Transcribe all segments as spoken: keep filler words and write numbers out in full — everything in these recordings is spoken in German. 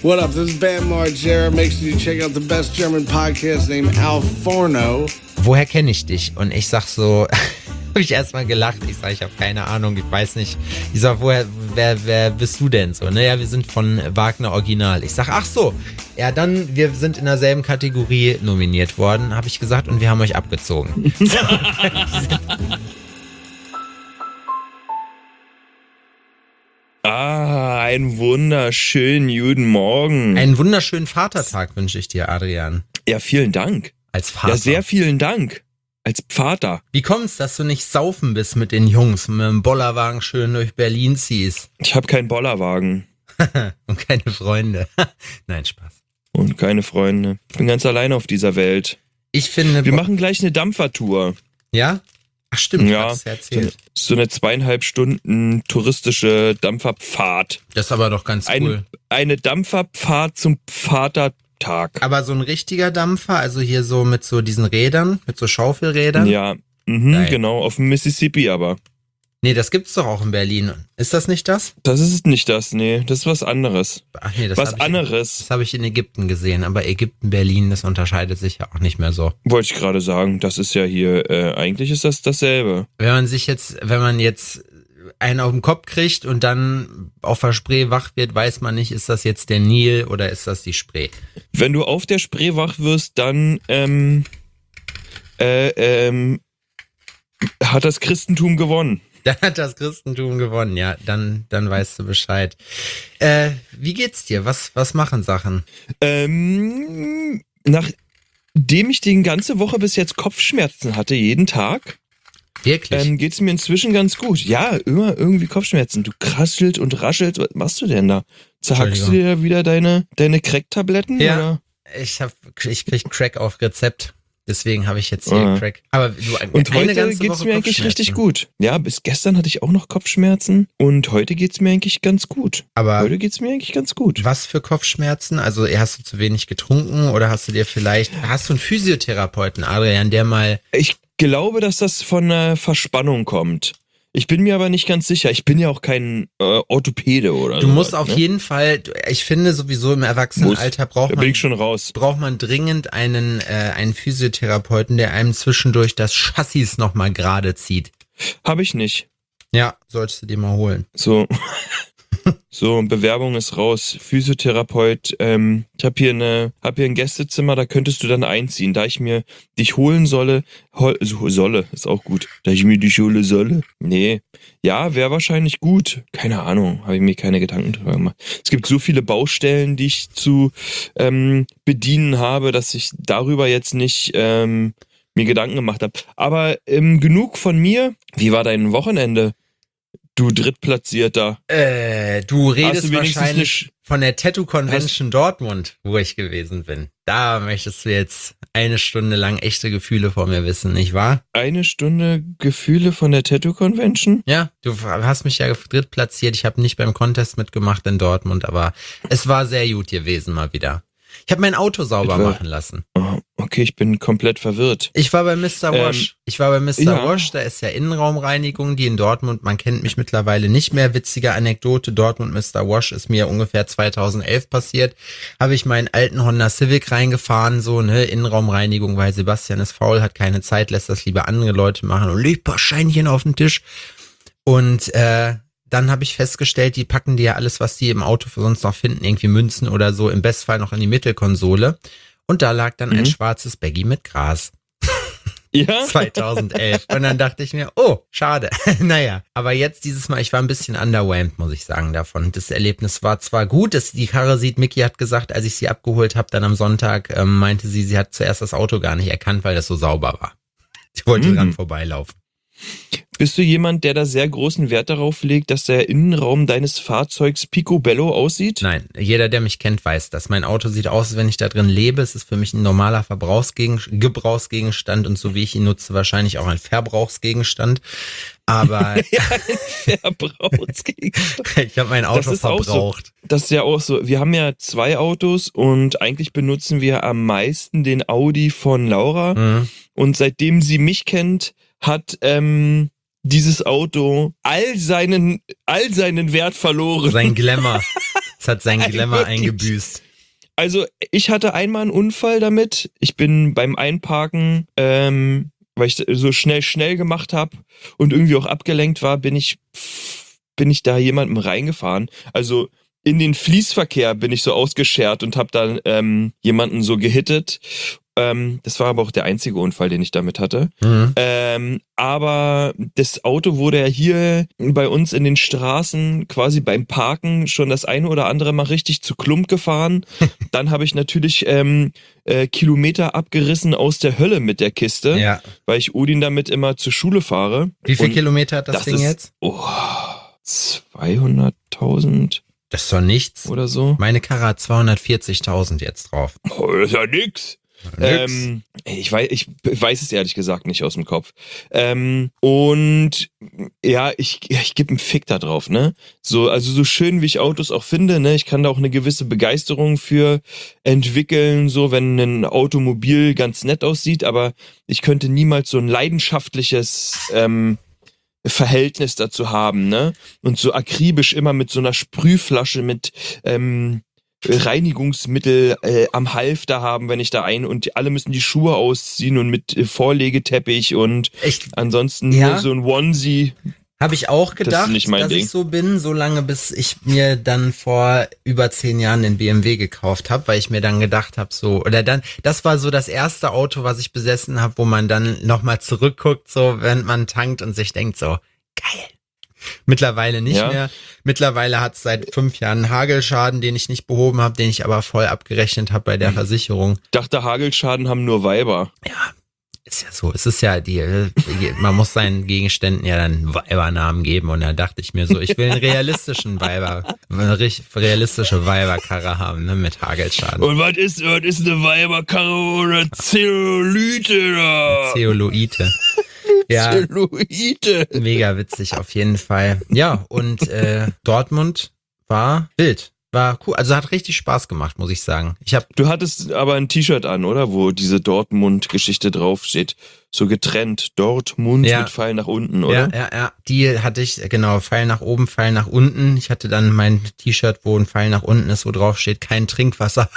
What up? This is Bam Margera. Make sure you check out the best German podcast named Al Forno. Woher kenne ich dich? Und ich sag so, habe ich erstmal gelacht. Ich sag, ich habe keine Ahnung, ich weiß nicht. Ich sag, woher, wer, wer bist du denn so? Naja, wir sind von Wagner Original. Ich sag, ach so, ja dann, wir sind in derselben Kategorie nominiert worden, habe ich gesagt, und wir haben euch abgezogen. Ah, einen wunderschönen guten Morgen. Einen wunderschönen Vatertag wünsche ich dir, Adrian. Ja, vielen Dank. Als Vater. Ja, sehr vielen Dank. Als Vater. Wie kommt's, dass du nicht saufen bist mit den Jungs, mit dem Bollerwagen schön durch Berlin ziehst? Ich habe keinen Bollerwagen. Und keine Freunde. Nein, Spaß. Und keine Freunde. Ich bin ganz alleine auf dieser Welt. Ich finde... Wir machen gleich eine Dampfertour. Ja? Ach stimmt, ja, hast du erzählt. So eine zweieinhalb Stunden touristische Dampferpfad. Das ist aber doch ganz Ein, cool. Eine Dampferpfad zum Vatertag. Aber so ein richtiger Dampfer, also hier so mit so diesen Rädern, mit so Schaufelrädern? Ja, mhm, genau, auf dem Mississippi aber. Nee, das gibt's doch auch in Berlin. Ist das nicht das? Das ist nicht das, nee, das ist was anderes. Ach nee, das was hab ich, anderes. Das habe ich in Ägypten gesehen, aber Ägypten, Berlin, das unterscheidet sich ja auch nicht mehr so. Wollte ich gerade sagen, das ist ja hier, äh, eigentlich ist das dasselbe. Wenn man sich jetzt, wenn man jetzt einen auf den Kopf kriegt und dann auf der Spree wach wird, weiß man nicht, ist das jetzt der Nil oder ist das die Spree? Wenn du auf der Spree wach wirst, dann ähm, äh, ähm, hat das Christentum gewonnen. Dann hat das Christentum gewonnen, ja, dann, dann weißt du Bescheid. Äh, wie geht's dir? Was, was machen Sachen? Ähm, nachdem ich die ganze Woche bis jetzt Kopfschmerzen hatte, jeden Tag, Wirklich? ähm, geht's mir inzwischen ganz gut. Ja, immer irgendwie Kopfschmerzen. Du kraschelt und raschelt. Was machst du denn da? Zerhackst du dir da wieder deine, deine Crack-Tabletten? Ja, oder? ich hab, ich krieg Crack auf Rezept. Deswegen habe ich jetzt hier Ah. Crack. Aber du, Und eine heute ganze geht's Woche mir eigentlich richtig Kopfschmerzen. gut. Ja, bis gestern hatte ich auch noch Kopfschmerzen und heute geht's mir eigentlich ganz gut. Aber Heute geht's mir eigentlich ganz gut. was für Kopfschmerzen? Also hast du zu wenig getrunken oder hast du dir vielleicht, hast du einen Physiotherapeuten, Adrian, der mal... Ich glaube, dass das von einer Verspannung kommt. Ich bin mir aber nicht ganz sicher. Ich bin ja auch kein äh, Orthopäde oder so. Du musst sowas, auf ne? jeden Fall, ich finde sowieso im Erwachsenenalter braucht Da bin man, ich schon raus. braucht man dringend einen, äh, einen Physiotherapeuten, der einem zwischendurch das Chassis nochmal gerade zieht. Habe ich nicht. Ja, solltest du dir mal holen. So. So, Bewerbung ist raus. Physiotherapeut. Ähm, ich habe hier eine, hab hier ein Gästezimmer, da könntest du dann einziehen. Da ich mir dich holen solle, hol, so, solle, ist auch gut. Da ich mir dich holen solle. Nee. Ja, wäre wahrscheinlich gut. Keine Ahnung, habe ich mir keine Gedanken drüber gemacht. Es gibt so viele Baustellen, die ich zu ähm, bedienen habe, dass ich darüber jetzt nicht ähm, mir Gedanken gemacht habe. Aber ähm, genug von mir. Wie war dein Wochenende? Du Drittplatzierter. Äh, du redest Hast du wenigstens wahrscheinlich eine Sch- von der Tattoo Convention Dortmund, wo ich gewesen bin. Da möchtest du jetzt eine Stunde lang echte Gefühle vor mir wissen, nicht wahr? Eine Stunde Gefühle von der Tattoo Convention? Ja, du hast mich ja drittplatziert. Ich habe nicht beim Contest mitgemacht in Dortmund, aber es war sehr gut gewesen mal wieder. Ich habe mein Auto sauber Etwa- machen lassen. Oh, okay, ich bin komplett verwirrt. Ich war bei Mister Ähm, Wash. Ich war bei Mister ja. Wash, da ist ja Innenraumreinigung, die in Dortmund, man kennt mich mittlerweile nicht mehr. Witzige Anekdote, Dortmund Mister Wash ist mir ungefähr zweitausendelf passiert. Habe ich meinen alten Honda Civic reingefahren, so, ne, Innenraumreinigung, weil Sebastian ist faul, hat keine Zeit, lässt das lieber andere Leute machen und legt ein paar Scheinchen auf den Tisch. Und, äh, dann habe ich festgestellt, die packen dir ja alles, was die im Auto für sonst noch finden, irgendwie Münzen oder so, im Bestfall noch in die Mittelkonsole. Und da lag dann Mhm. ein schwarzes Baggy mit Gras. Ja? zweitausendelf. Und dann dachte ich mir, oh, schade. Naja, aber jetzt dieses Mal, ich war ein bisschen underwhelmed, muss ich sagen, davon. Das Erlebnis war zwar gut, dass die Karre sieht, Micky hat gesagt, als ich sie abgeholt habe, dann am Sonntag, ähm, meinte sie, sie hat zuerst das Auto gar nicht erkannt, weil das so sauber war. Sie wollte Mhm. dran vorbeilaufen. Bist du jemand, der da sehr großen Wert darauf legt, dass der Innenraum deines Fahrzeugs picobello aussieht? Nein, jeder, der mich kennt, weiß das. Mein Auto sieht aus, als wenn ich da drin lebe. Es ist für mich ein normaler Verbrauchsgegen- Gebrauchsgegenstand und so wie ich ihn nutze, wahrscheinlich auch ein Verbrauchsgegenstand. Aber Verbrauchsgegenstand. ich habe mein Auto Das ist auch so. verbraucht. Das ist ja auch so. Wir haben ja zwei Autos und eigentlich benutzen wir am meisten den Audi von Laura. Mhm. Und seitdem sie mich kennt, hat ähm, dieses Auto all seinen, all seinen Wert verloren. Sein Glamour. Es hat seinen Glamour Wirklich? eingebüßt. Also ich hatte einmal einen Unfall damit. Ich bin beim Einparken, ähm, weil ich so schnell schnell gemacht habe und irgendwie auch abgelenkt war, bin ich bin ich da jemandem reingefahren. Also in den Fließverkehr bin ich so ausgeschert und habe dann ähm, jemanden so gehittet. Ähm, das war aber auch der einzige Unfall, den ich damit hatte. Mhm. Ähm, aber das Auto wurde ja hier bei uns in den Straßen quasi beim Parken schon das eine oder andere Mal richtig zu Klump gefahren. Dann habe ich natürlich ähm, äh, Kilometer abgerissen aus der Hölle mit der Kiste, Ja. weil ich Odin damit immer zur Schule fahre. Wie viel Und Kilometer hat das, das Ding ist, jetzt? Oh, zweihunderttausend Das ist doch nichts. oder so. Meine Karre hat zweihundertvierzigtausend jetzt drauf. Oh, das ist ja nix. Nix. Ähm, ich, weiß, ich weiß es ehrlich gesagt nicht aus dem Kopf. Ähm, und ja, ich, ich gebe einen Fick da drauf, ne? So, also so schön wie ich Autos auch finde, ne? Ich kann da auch eine gewisse Begeisterung für entwickeln, so wenn ein Automobil ganz nett aussieht, aber ich könnte niemals so ein leidenschaftliches ähm, Verhältnis dazu haben, ne? Und so akribisch immer mit so einer Sprühflasche mit ähm, Reinigungsmittel äh, am Halfter haben, wenn ich da ein und alle müssen die Schuhe ausziehen und mit äh, Vorlegeteppich und Echt? ansonsten Ja. nur so ein Onesie. Habe ich auch Das gedacht, ist nicht mein dass Ding. ich so bin, so lange bis ich mir dann vor über zehn Jahren den B M W gekauft habe, weil ich mir dann gedacht habe, so, oder dann, das war so das erste Auto, was ich besessen habe, wo man dann nochmal zurückguckt, so, während man tankt und sich denkt so, geil. Mittlerweile nicht Ja. mehr. Mittlerweile hat es seit fünf Jahren einen Hagelschaden, den ich nicht behoben habe, den ich aber voll abgerechnet habe bei der Mhm. Versicherung. Dachte, Hagelschaden haben nur Weiber. Ja, ist ja so. Es ist ja die, man muss seinen Gegenständen ja dann Weibernamen geben und da dachte ich mir so, ich will einen realistischen Weiber, eine richtig realistische Weiberkarre haben, ne, mit Hagelschaden. Und was ist, was ist eine Weiberkarre oder Zelluloide da? Zeoluite. Ja, Zelluloide. mega witzig auf jeden Fall. Ja, und äh, Dortmund war wild. War cool. Also hat richtig Spaß gemacht, muss ich sagen. Ich habe Du hattest aber ein T-Shirt an, oder? Wo diese Dortmund-Geschichte draufsteht. So getrennt. Dortmund Ja. mit Pfeil nach unten, oder? Ja, ja, ja. Die hatte ich, genau, Pfeil nach oben, Pfeil nach unten. Ich hatte dann mein T-Shirt, wo ein Pfeil nach unten ist, wo drauf steht, kein Trinkwasser.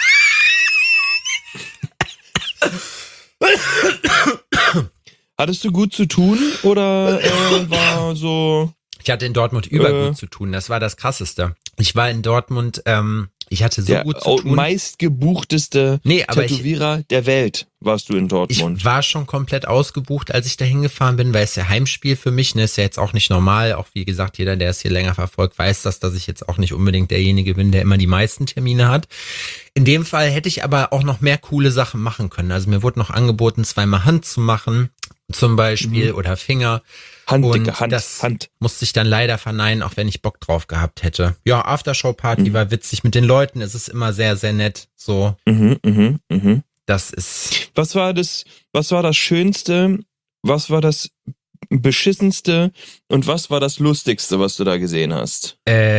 Hattest du gut zu tun oder äh, war so... Ich hatte in Dortmund übergut Äh. zu tun. Das war das Krasseste. Ich war in Dortmund, ähm, ich hatte so der gut zu au- tun. meistgebuchteste Nee, aber ich, Tätowierer der Welt warst du in Dortmund. ich war schon komplett ausgebucht, als ich da hingefahren bin, weil es ja Heimspiel für mich, ne, ist ja jetzt auch nicht normal. Auch wie gesagt, jeder, der es hier länger verfolgt, weiß das, dass ich jetzt auch nicht unbedingt derjenige bin, der immer die meisten Termine hat. In dem Fall hätte ich aber auch noch mehr coole Sachen machen können. Also mir wurde noch angeboten, zweimal Hand zu machen, zum Beispiel, Mhm. oder Finger. Hand, und dicke Hand, das Hand. musste ich dann leider verneinen, auch wenn ich Bock drauf gehabt hätte. Ja, Aftershow-Party Mhm. war witzig. Mit den Leuten ist es immer sehr, sehr nett. So, Mhm, mhm, mhm. das ist, Was war das, was war das Schönste, was war das Beschissenste und was war das Lustigste, was du da gesehen hast?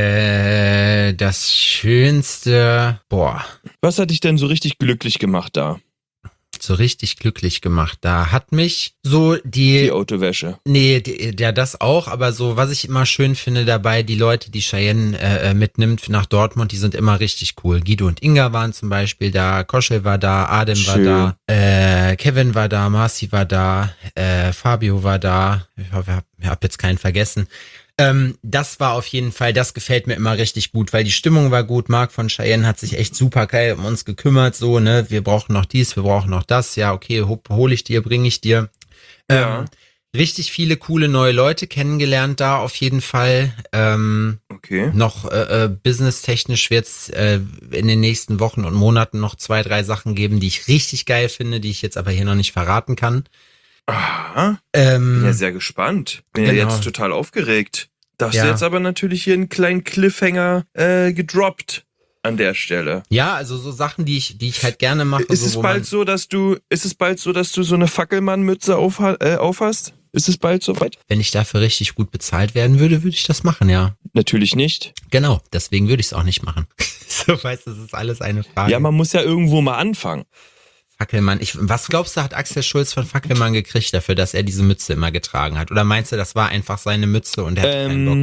äh, das Schönste, boah, Was hat dich denn so richtig glücklich gemacht da? so richtig glücklich gemacht. Da hat mich so die, Die Autowäsche. nee, die, ja, das auch, aber so, was ich immer schön finde dabei, die Leute, die Cheyenne äh, mitnimmt nach Dortmund, die sind immer richtig cool. Guido und Inga waren zum Beispiel da, Koschel war da, Adem Schön. war da, äh, Kevin war da, Marci war da, äh, Fabio war da, ich hoffe, ich hab, ich hab jetzt keinen vergessen. Ähm, das war auf jeden Fall, das gefällt mir immer richtig gut, weil die Stimmung war gut. Marc von Cheyenne hat sich echt super geil um uns gekümmert, so, ne, wir brauchen noch dies, wir brauchen noch das, ja, okay, ho- hol ich dir, bring ich dir. Ja. Ähm, richtig viele coole neue Leute kennengelernt da auf jeden Fall. Ähm, Okay. noch äh, äh, businesstechnisch wird es äh, in den nächsten Wochen und Monaten noch zwei, drei Sachen geben, die ich richtig geil finde, die ich jetzt aber hier noch nicht verraten kann. Aha. Ähm, Bin ja sehr gespannt. Bin ja Genau. jetzt total aufgeregt. Da hast Ja. du jetzt aber natürlich hier einen kleinen Cliffhanger äh, gedroppt an der Stelle. ja, also so Sachen, die ich, die ich halt gerne mache. Ist so, es wo bald man, so, dass du, ist es bald so, dass du so eine Fackelmann-Mütze auf, äh, aufhast? Ist es bald soweit? Wenn ich dafür richtig gut bezahlt werden würde, würde ich das machen, ja. Natürlich nicht. Genau, deswegen würde ich es auch nicht machen. So, weißt du, das ist alles eine Frage. Ja, man muss ja irgendwo mal anfangen. Fackelmann, ich, was glaubst du, hat Axel Schulz von Fackelmann gekriegt dafür, dass er diese Mütze immer getragen hat? Oder meinst du, das war einfach seine Mütze und er hat keinen Bock? Ähm,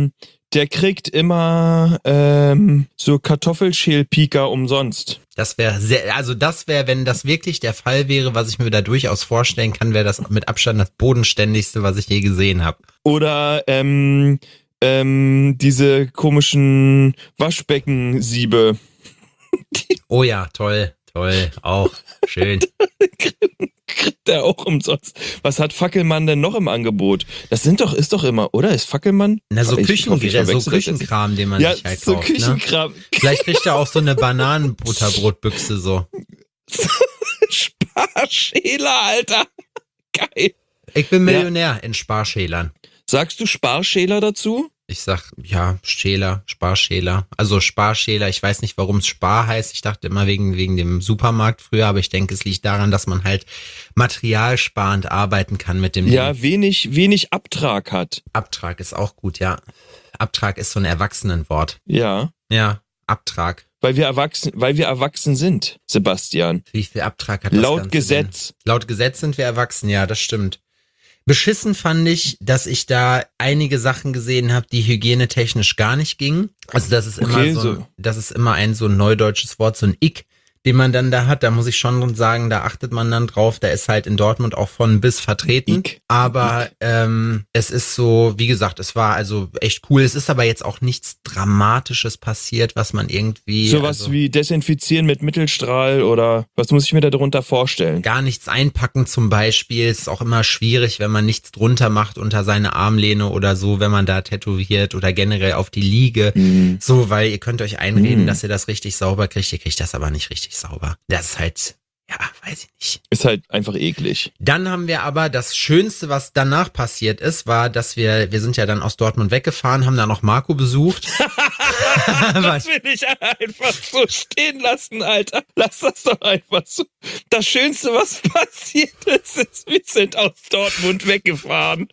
der kriegt immer ähm, so Kartoffelschälpika umsonst. Das wäre sehr, also das wäre, wenn das wirklich der Fall wäre, was ich mir da durchaus vorstellen kann, wäre das mit Abstand das bodenständigste, was ich je gesehen habe. Oder ähm, ähm, diese komischen Waschbeckensiebe. Oh ja, toll, toll, auch schön. Kriegt der auch umsonst. Was hat Fackelmann denn noch im Angebot? Das sind doch, ist doch immer, oder? Ist Fackelmann? Na, so, Ich Küchen, hoffe, ich so verwechsel das jetzt. Küchenkram, den man Ja, sich halt so kauft. Küchenkram. Ne? Vielleicht kriegt er auch so eine Bananenbutterbrotbüchse so. Sparschäler, Alter. Geil. Ich bin Millionär ja. in Sparschälern. Sagst du Sparschäler dazu? Ich sag, ja, Schäler, Sparschäler. Also Sparschäler, ich weiß nicht, warum es Spar heißt. Ich dachte immer wegen, wegen dem Supermarkt früher, aber ich denke, es liegt daran, dass man halt materialsparend arbeiten kann mit dem Ja, Ding. wenig, wenig Abtrag hat. Abtrag ist auch gut, ja. Abtrag ist so ein Erwachsenenwort. Ja. Ja, Abtrag. Weil wir erwachsen, weil wir erwachsen sind, Sebastian. Wie viel Abtrag hat das Laut Ganze Gesetz. denn? Laut Gesetz sind wir erwachsen, ja, das stimmt. Beschissen fand ich, dass ich da einige Sachen gesehen habe, die hygienetechnisch gar nicht gingen. Also das ist immer Okay, so, ein, so. das ist immer ein so ein neudeutsches Wort, so ein Ick, den man dann da hat. Da muss ich schon sagen, da achtet man dann drauf. Da ist halt in Dortmund auch von bis vertreten. Ick. Aber ähm, es ist so, wie gesagt, es war also echt cool. Es ist aber jetzt auch nichts Dramatisches passiert, was man irgendwie... Sowas also, wie Desinfizieren mit Mittelstrahl oder was muss ich mir da darunter vorstellen? gar nichts einpacken zum Beispiel. Es ist auch immer schwierig, wenn man nichts drunter macht unter seine Armlehne oder so, wenn man da tätowiert oder generell auf die Liege. Mhm. So, weil ihr könnt euch einreden, Mhm. dass ihr das richtig sauber kriegt. Ihr kriegt das aber nicht richtig sauber. Das ist halt, ja, weiß ich nicht. Ist halt einfach eklig. Dann haben wir aber das Schönste, was danach passiert ist, war, dass wir, wir sind ja dann aus Dortmund weggefahren, haben da noch Marco besucht. Das will ich einfach so stehen lassen, Alter. Lass das doch einfach so. Das Schönste, was passiert ist, ist, wir sind aus Dortmund weggefahren.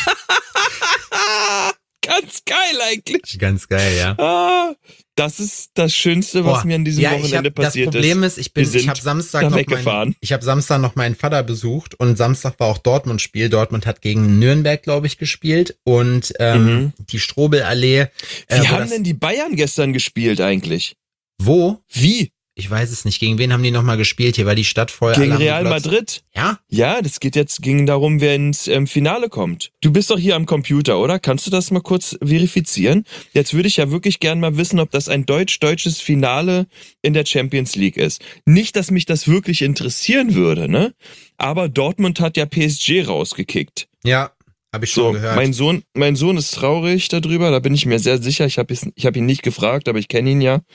Ganz geil eigentlich. Ganz geil, ja. Ah, das ist das Schönste, was Boah, mir an diesem ja, ich Wochenende hab, das passiert Problem ist. ist, ich bin, Wir sind ich habe Samstag da noch weggefahren. meinen, ich habe Samstag noch meinen Vater besucht und Samstag war auch Dortmund-Spiel. Dortmund hat gegen Nürnberg, glaube ich, gespielt und ähm, Mhm. die Strobelallee. Äh, Wie wo haben das, denn die Bayern gestern gespielt eigentlich? Wo? Wie? Ich weiß es nicht. Gegen wen haben die nochmal gespielt? Hier war die Stadt voll. Gegen alle haben Real geglotzt. Madrid? Ja? Ja, das geht jetzt ging darum, wer ins ähm, Finale kommt. Du bist doch hier am Computer, oder? Kannst du das mal kurz verifizieren? Jetzt würde ich ja wirklich gern mal wissen, ob das ein deutsch-deutsches Finale in der Champions League ist. Nicht, dass mich das wirklich interessieren würde, ne? Aber Dortmund hat ja P S G rausgekickt. Ja, habe ich schon So, gehört. mein Sohn, mein Sohn ist traurig darüber, da bin ich mir sehr sicher. Ich habe ich hab ihn nicht gefragt, aber ich kenne ihn ja.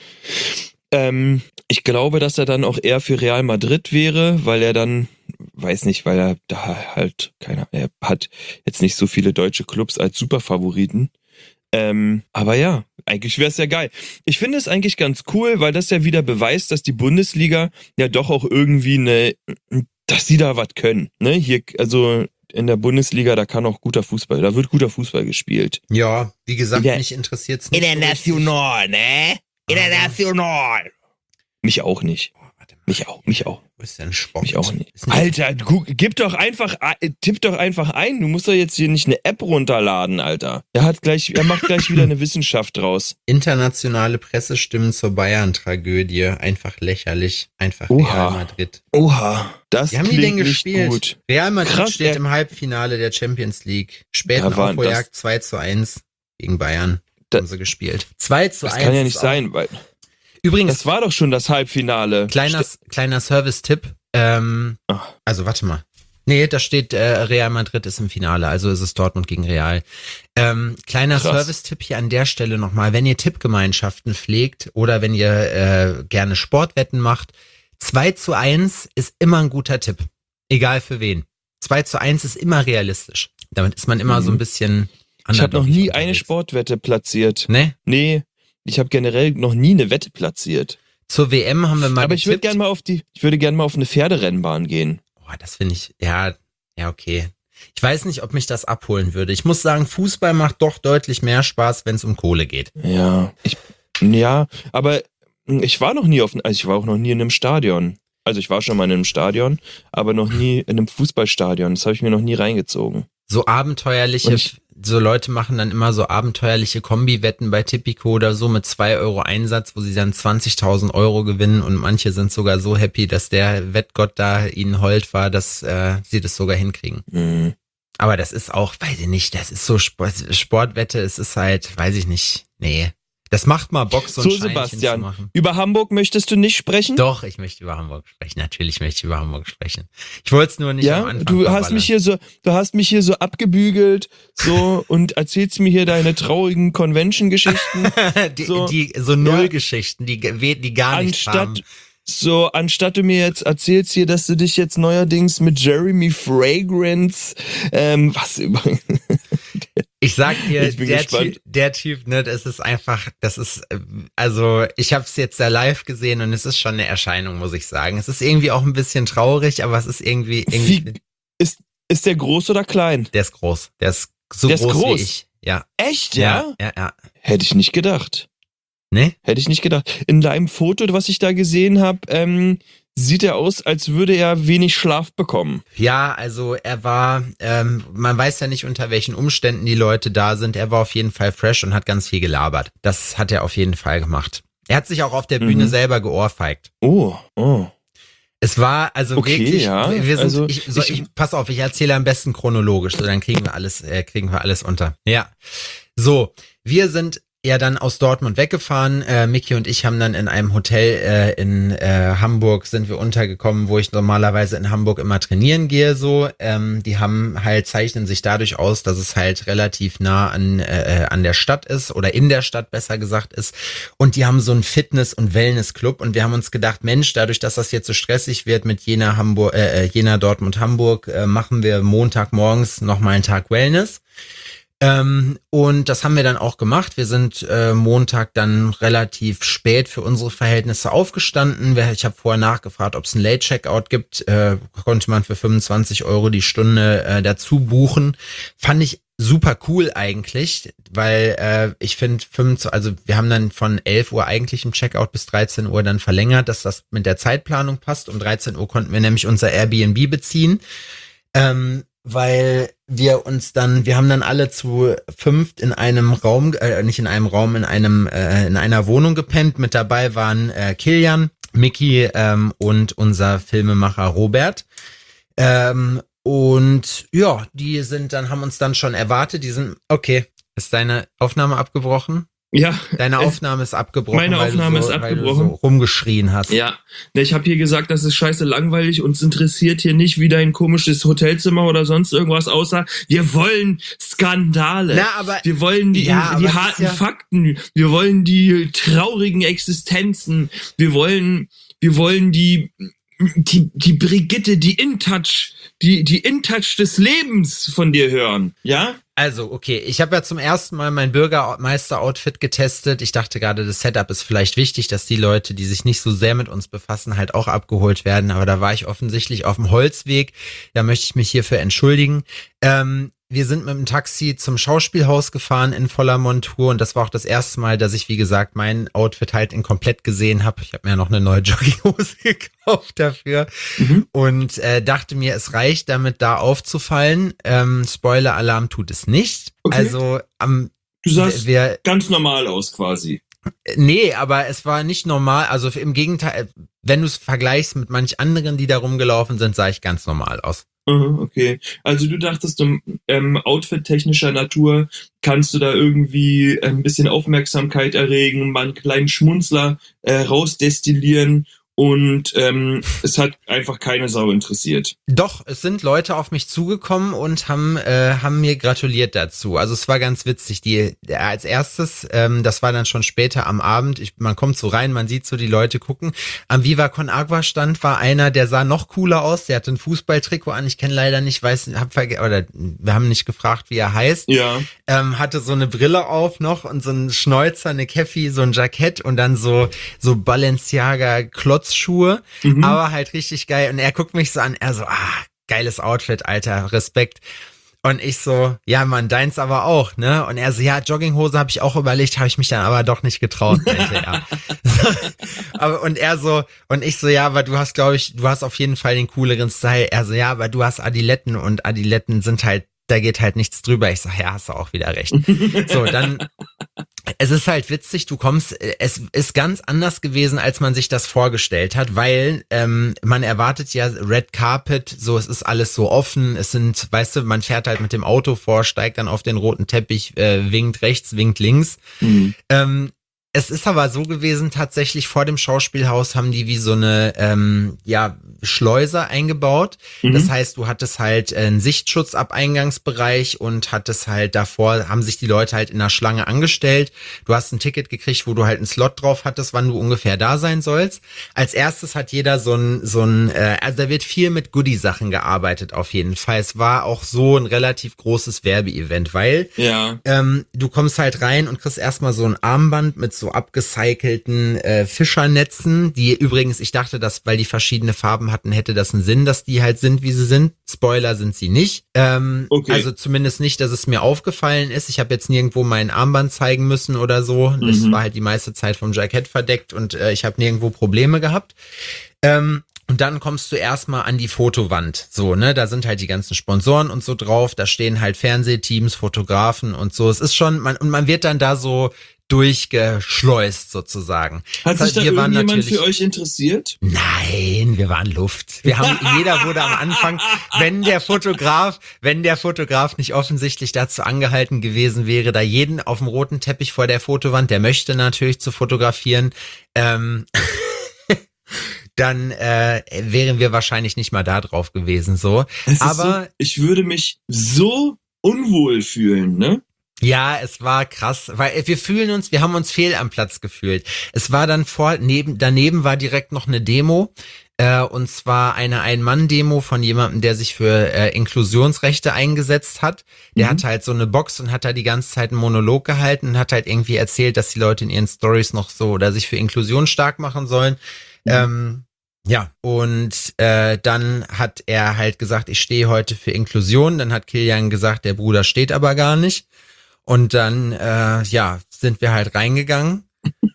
Ähm, ich glaube, dass er dann auch eher für Real Madrid wäre, weil er dann, weiß nicht, weil er da halt, keiner, er hat jetzt nicht so viele deutsche Clubs als Superfavoriten. Ähm, aber ja, eigentlich wäre es ja geil. Ich finde es eigentlich ganz cool, weil das ja wieder beweist, dass die Bundesliga ja doch auch irgendwie eine, dass die da was können. Ne? Hier, also in der Bundesliga, da kann auch guter Fußball, da wird guter Fußball gespielt. Ja, wie gesagt, Ja. mich interessiert's nicht. so richtig. International, ne? International. Mich auch nicht. Boah, warte mal. Mich auch, mich auch. Wo ist denn Sport? Mich auch nicht. Ist nicht Alter, gu- gib doch einfach, ein- tipp doch einfach ein. Du musst doch jetzt hier nicht eine App runterladen, Alter. Er hat gleich, er macht gleich wieder eine Wissenschaft draus. Internationale Pressestimmen zur Bayern-Tragödie. Einfach lächerlich. Einfach Oha. Real Madrid. Oha, das Wie haben die klingt denn nicht gespielt? gut. Real Madrid Krass, steht ja. im Halbfinale der Champions League. Späten Da waren Aufholjagd zwei zu eins gegen Bayern. Da- haben sie gespielt. zwei zu Das eins. kann ja nicht ist auch- sein, weil Übrigens, das war doch schon das Halbfinale. kleiner, Ste- kleiner Service-Tipp. Ähm, Ach. also warte mal. Nee, da steht äh, Real Madrid ist im Finale, also ist es Dortmund gegen Real. Ähm, kleiner Krass. Service-Tipp hier an der Stelle nochmal, wenn ihr Tippgemeinschaften pflegt oder wenn ihr äh, gerne Sportwetten macht, zwei zu eins ist immer ein guter Tipp. Egal für wen. zwei zu eins ist immer realistisch. Damit ist man immer Mhm. so ein bisschen Ich habe noch underdogig nie eine unterwegs. Sportwette platziert. Ne? Nee, ich habe generell noch nie eine Wette platziert. Zur W M haben wir mal Aber ich würde getippt. gerne mal auf die, ich würde gerne mal auf eine Pferderennbahn gehen. Boah, das finde ich, ja, ja, okay. Ich weiß nicht, ob mich das abholen würde. Ich muss sagen, Fußball macht doch deutlich mehr Spaß, wenn es um Kohle geht. Ja, ich, ja, aber ich war noch nie auf, also ich war auch noch nie in einem Stadion. Also ich war schon mal in einem Stadion, aber noch nie in einem Fußballstadion. Das habe ich mir noch nie reingezogen. So abenteuerliche, Und ich- so Leute machen dann immer so abenteuerliche Kombi-Wetten bei Tipico oder so mit zwei Euro Einsatz, wo sie dann zwanzigtausend Euro gewinnen und manche sind sogar so happy, dass der Wettgott da ihnen hold war, dass äh, sie das sogar hinkriegen. Mhm. Aber das ist auch, weiß ich nicht, das ist so Sport, Sportwette, es ist halt, weiß ich nicht, nee. Das macht mal Bock, so ein So, Scheinchen Sebastian, zu machen. über Hamburg möchtest du nicht sprechen? Doch, ich möchte über Hamburg sprechen. Natürlich möchte ich über Hamburg sprechen. Ich wollte es nur nicht am Ja, Anfang du hast verballern. mich hier so, du hast mich hier so abgebügelt, so und erzählst mir hier deine traurigen Convention-Geschichten. die, so, die, so Nullgeschichten, die, die gar nichts haben. Anstatt, so, anstatt du mir jetzt erzählst hier, dass du dich jetzt neuerdings mit Jeremy Fragrance, ähm, was übrigens. Ich sag dir, Ich bin der, gespannt. typ, der Typ, ne, das ist einfach, das ist, äh, also ich habe es jetzt da live gesehen und es ist schon eine Erscheinung, muss ich sagen. Es ist irgendwie auch ein bisschen traurig, aber es ist irgendwie, irgendwie Wie, ist, ist der groß oder klein? der ist groß, der ist so Der ist groß, groß? wie ich. Ja, Echt, ja? ja, ja. Hätte ich nicht gedacht. Ne? Hätte ich nicht gedacht. In deinem Foto, was ich da gesehen habe, ähm, sieht er aus, als würde er wenig Schlaf bekommen. Ja, also er war, ähm, man weiß ja nicht, unter welchen Umständen die Leute da sind. Er war auf jeden Fall fresh und hat ganz viel gelabert. Das hat er auf jeden Fall gemacht. Er hat sich auch auf der Bühne Mhm. selber geohrfeigt. Oh, oh. Es war also Okay, wirklich, ja, wir sind, also ich, so, ich- ich, pass auf, ich erzähle am besten chronologisch, so dann kriegen wir alles, äh, kriegen wir alles unter. Ja, so, wir sind ja dann aus Dortmund weggefahren. Äh, Micky und ich haben dann in einem Hotel äh, in äh, Hamburg sind wir untergekommen, wo ich normalerweise in Hamburg immer trainieren gehe. So, ähm, die haben halt zeichnen sich dadurch aus, dass es halt relativ nah an äh, an der Stadt ist oder in der Stadt besser gesagt ist. Und die haben so einen Fitness- und Wellness-Club. Und wir haben uns gedacht, Mensch, dadurch, dass das jetzt so stressig wird mit Jena Hamburg, äh, Jena Dortmund Hamburg, äh, machen wir Montagmorgens noch mal einen Tag Wellness. Ähm, und das haben wir dann auch gemacht. Wir sind äh, Montag dann relativ spät für unsere Verhältnisse aufgestanden. Wir- Ich habe vorher nachgefragt, ob es ein Late-Checkout gibt. Äh, konnte man für fünfundzwanzig Euro die Stunde äh, dazu buchen. Fand ich super cool eigentlich, weil äh, ich finde, also wir haben dann von elf Uhr eigentlich im Checkout bis dreizehn Uhr dann verlängert, dass das mit der Zeitplanung passt. Um dreizehn Uhr konnten wir nämlich unser Airbnb beziehen. Ähm, weil wir uns dann, wir haben dann alle zu fünft in einem Raum, äh, nicht in einem Raum, in einem, äh, in einer Wohnung gepennt. Mit dabei waren äh, Kilian, Micky ähm, und unser Filmemacher Robert. Ähm, und ja, die sind dann, haben uns dann schon erwartet. Die sind, okay, ist deine Aufnahme abgebrochen? Ja. Deine äh, Aufnahme ist abgebrochen, meine weil, Aufnahme du so, ist weil du abgebrochen. so rumgeschrien hast. Ja, ne, ich habe hier gesagt, das ist scheiße langweilig, uns interessiert hier nicht, wie dein komisches Hotelzimmer oder sonst irgendwas aussah. Wir wollen Skandale. Na, aber wir wollen die, ja, aber die es ist harten ja- Fakten. Wir wollen die traurigen Existenzen. Wir wollen, wir wollen die, die, die Brigitte, die In-Touch, die, die In-Touch des Lebens von dir hören. Ja? Also, okay, ich habe ja zum ersten Mal mein Bürgermeister-Outfit getestet. Ich dachte gerade, das Setup ist vielleicht wichtig, dass die Leute, die sich nicht so sehr mit uns befassen, halt auch abgeholt werden. Aber da war ich offensichtlich auf dem Holzweg. Da möchte ich mich hierfür entschuldigen. Ähm, wir sind mit dem Taxi zum Schauspielhaus gefahren in voller Montur und das war auch das erste Mal, dass ich, wie gesagt, mein Outfit halt in komplett gesehen habe. Ich habe mir ja noch eine neue Jogginghose gekauft dafür Mhm. und äh, dachte mir, es reicht damit da aufzufallen. Ähm, Spoiler-Alarm tut es nicht. Okay. Also am Du sahst wir, ganz normal aus quasi. nee, aber es war nicht normal. Also im Gegenteil, wenn du es vergleichst mit manch anderen, die da rumgelaufen sind, sah ich ganz normal aus. Mhm, okay. Also du dachtest, um ähm, Outfit-technischer Natur kannst du da irgendwie ein bisschen Aufmerksamkeit erregen, mal einen kleinen Schmunzler äh, rausdestillieren und ähm, es hat einfach keine Sau interessiert. Doch, es sind Leute auf mich zugekommen und haben äh, haben mir gratuliert dazu. Also es war ganz witzig. Die äh, als erstes, ähm, das war dann schon später am Abend. Ich, man kommt so rein, man sieht so die Leute gucken. Am Viva Con Agua Stand war einer, der sah noch cooler aus. Der hatte ein Fußballtrikot an. Ich kenne leider nicht, weiß, hab verge oder wir haben nicht gefragt, wie er heißt. Ja. Ähm, hatte so eine Brille auf noch und so ein Schnäuzer, eine Käffi, so ein Jackett und dann so so Balenciaga Klotzschuhe, Mhm. aber halt richtig geil. Und er guckt mich so an, er so, ah, geiles Outfit, Alter, Respekt. Und ich so, ja Mann, deins aber auch, ne? Und er so, ja, Jogginghose habe ich auch überlegt, habe ich mich dann aber doch nicht getraut, meinte er. aber und er so, und ich so, ja, aber du hast, glaube ich, du hast auf jeden Fall den cooleren Style. Er so, ja, aber du hast Adiletten und Adiletten sind halt da geht halt nichts drüber. Ich sag, ja, hast du auch wieder recht. So, dann, es ist halt witzig, du kommst, es ist ganz anders gewesen, als man sich das vorgestellt hat, weil ähm, man erwartet ja Red Carpet, so, es ist alles so offen, es sind, weißt du, man fährt halt mit dem Auto vor, steigt dann auf den roten Teppich, äh, winkt rechts, winkt links. Mhm. Ähm, Es ist aber so gewesen, tatsächlich vor dem Schauspielhaus haben die wie so eine ähm, ja Schleuse eingebaut. Mhm. Das heißt, du hattest halt einen Sichtschutz ab Eingangsbereich und hattest halt davor, haben sich die Leute halt in der Schlange angestellt. Du hast ein Ticket gekriegt, wo du halt einen Slot drauf hattest, wann du ungefähr da sein sollst. Als erstes hat jeder so ein, so ein äh, also da wird viel mit Goodie-Sachen gearbeitet auf jeden Fall. Es war auch so ein relativ großes Werbeevent, weil ja. ähm, du kommst halt rein und kriegst erstmal so ein Armband mit so so abgecycelten äh, Fischernetzen, die übrigens, ich dachte, dass, weil die verschiedene Farben hatten, hätte das einen Sinn, dass die halt sind, wie sie sind. Spoiler, sind sie nicht. Ähm, okay. Also zumindest nicht, dass es mir aufgefallen ist. Ich habe jetzt nirgendwo mein Armband zeigen müssen oder so. Mhm. Das war halt die meiste Zeit vom Jackett verdeckt und äh, ich habe nirgendwo Probleme gehabt. Ähm, Und dann kommst du erstmal an die Fotowand. So, ne, da sind halt die ganzen Sponsoren und so drauf. Da stehen halt Fernsehteams, Fotografen und so. Es ist schon, man, und man wird dann da so durchgeschleust sozusagen. Hat sich da irgendjemand für euch interessiert? Nein, wir waren Luft. Wir haben, jeder wurde am Anfang, wenn der Fotograf, wenn der Fotograf nicht offensichtlich dazu angehalten gewesen wäre, da jeden auf dem roten Teppich vor der Fotowand, der möchte natürlich zu fotografieren, ähm, dann äh, wären wir wahrscheinlich nicht mal da drauf gewesen, so. Aber so, ich würde mich so unwohl fühlen, ne? Ja, es war krass, weil wir fühlen uns, wir haben uns fehl am Platz gefühlt. Es war dann vor, neben, daneben war direkt noch eine Demo, äh, und zwar eine Ein-Mann-Demo von jemandem, der sich für äh, Inklusionsrechte eingesetzt hat. Der mhm. hatte halt so eine Box und hat da die ganze Zeit einen Monolog gehalten und hat halt irgendwie erzählt, dass die Leute in ihren Stories noch so oder sich für Inklusion stark machen sollen. Mhm. Ähm, ja, und äh, dann hat er halt gesagt, ich stehe heute für Inklusion. Dann hat Kilian gesagt, der Bruder steht aber gar nicht. Und dann, äh, ja, sind wir halt reingegangen.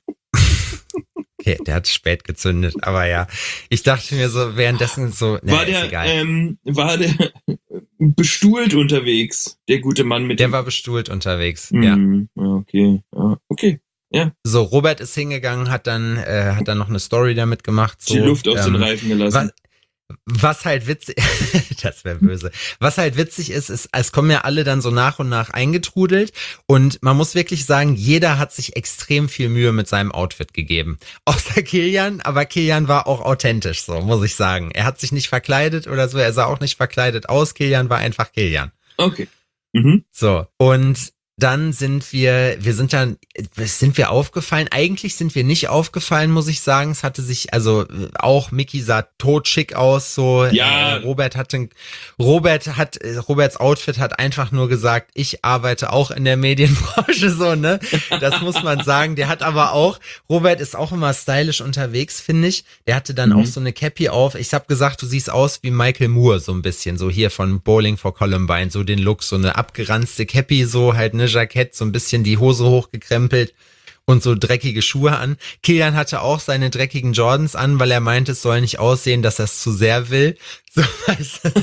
Okay, der hat spät gezündet, aber ja. Ich dachte mir so, währenddessen so, ne, war der, ist egal. Ähm, war der bestuhlt unterwegs, der gute Mann mit Der dem... war bestuhlt unterwegs, mm, ja. Okay, ja, okay, ja. So, Robert ist hingegangen, hat dann, äh, hat dann noch eine Story damit gemacht. So, die Luft aus ähm, den Reifen gelassen. Was, Was halt witzig, das wäre böse. Was halt witzig ist, ist, es kommen ja alle dann so nach und nach eingetrudelt und man muss wirklich sagen, jeder hat sich extrem viel Mühe mit seinem Outfit gegeben. Außer Kilian, aber Kilian war auch authentisch, so muss ich sagen. Er hat sich nicht verkleidet oder so, er sah auch nicht verkleidet aus. Kilian war einfach Kilian. Okay. Mhm. So, und dann sind wir, wir sind dann, sind wir aufgefallen? Eigentlich sind wir nicht aufgefallen, muss ich sagen. Es hatte sich, also auch Mickey sah totschick aus, so. Ja. Äh, Robert hatte, Robert hat, Roberts Outfit hat einfach nur gesagt, ich arbeite auch in der Medienbranche, so, ne? Das muss man sagen. Der hat aber auch, Robert ist auch immer stylisch unterwegs, finde ich. Der hatte dann mhm. auch so eine Cappy auf. Ich habe gesagt, du siehst aus wie Michael Moore, so ein bisschen, so hier von Bowling for Columbine, so den Look, so eine abgeranzte Cappy, so halt, ne? Jackett, so ein bisschen die Hose hochgekrempelt und so dreckige Schuhe an. Kilian hatte auch seine dreckigen Jordans an, weil er meinte, es soll nicht aussehen, dass er es zu sehr will. So, weißt du?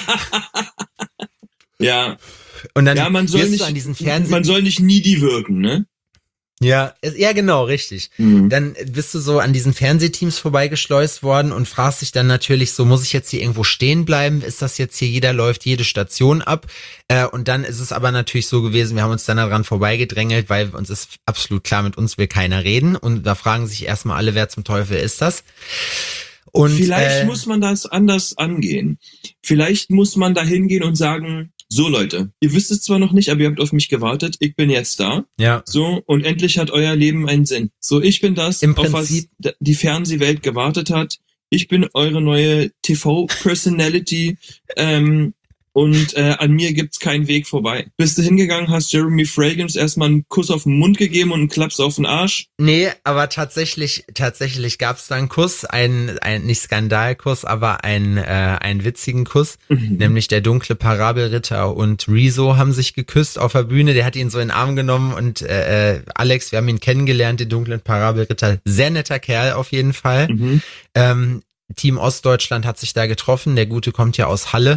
Ja. Und dann ja, man soll nicht, an diesen Fernsehen man soll nicht needy wirken, ne? Ja, ja genau, richtig. Mhm. Dann bist du so an diesen Fernsehteams vorbeigeschleust worden und fragst dich dann natürlich so, muss ich jetzt hier irgendwo stehen bleiben? Ist das jetzt hier, jeder läuft jede Station ab? Äh, und dann ist es aber natürlich so gewesen, wir haben uns dann daran vorbeigedrängelt, weil uns ist absolut klar, mit uns will keiner reden. Und da fragen sich erstmal alle, wer zum Teufel ist das? Und vielleicht äh, muss man das anders angehen. Vielleicht muss man da hingehen und sagen, so Leute, ihr wisst es zwar noch nicht, aber ihr habt auf mich gewartet, ich bin jetzt da. Ja. So, und endlich hat euer Leben einen Sinn. So, ich bin das, Im auf Prinzip was die Fernsehwelt gewartet hat. Ich bin eure neue T V-Personality. ähm, Und äh, an mir gibt's keinen Weg vorbei. Bist du hingegangen, hast Jeremy Fragrance erstmal einen Kuss auf den Mund gegeben und einen Klaps auf den Arsch? Nee, aber tatsächlich, tatsächlich gab's da einen Kuss, einen, ein, nicht Skandalkuss, aber einen, äh, einen witzigen Kuss. Mhm. Nämlich der dunkle Parabelritter und Rezo haben sich geküsst auf der Bühne. Der hat ihn so in den Arm genommen und äh, Alex, wir haben ihn kennengelernt, den dunklen Parabelritter. Sehr netter Kerl auf jeden Fall. Mhm. Ähm, Team Ostdeutschland hat sich da getroffen. Der Gute kommt ja aus Halle.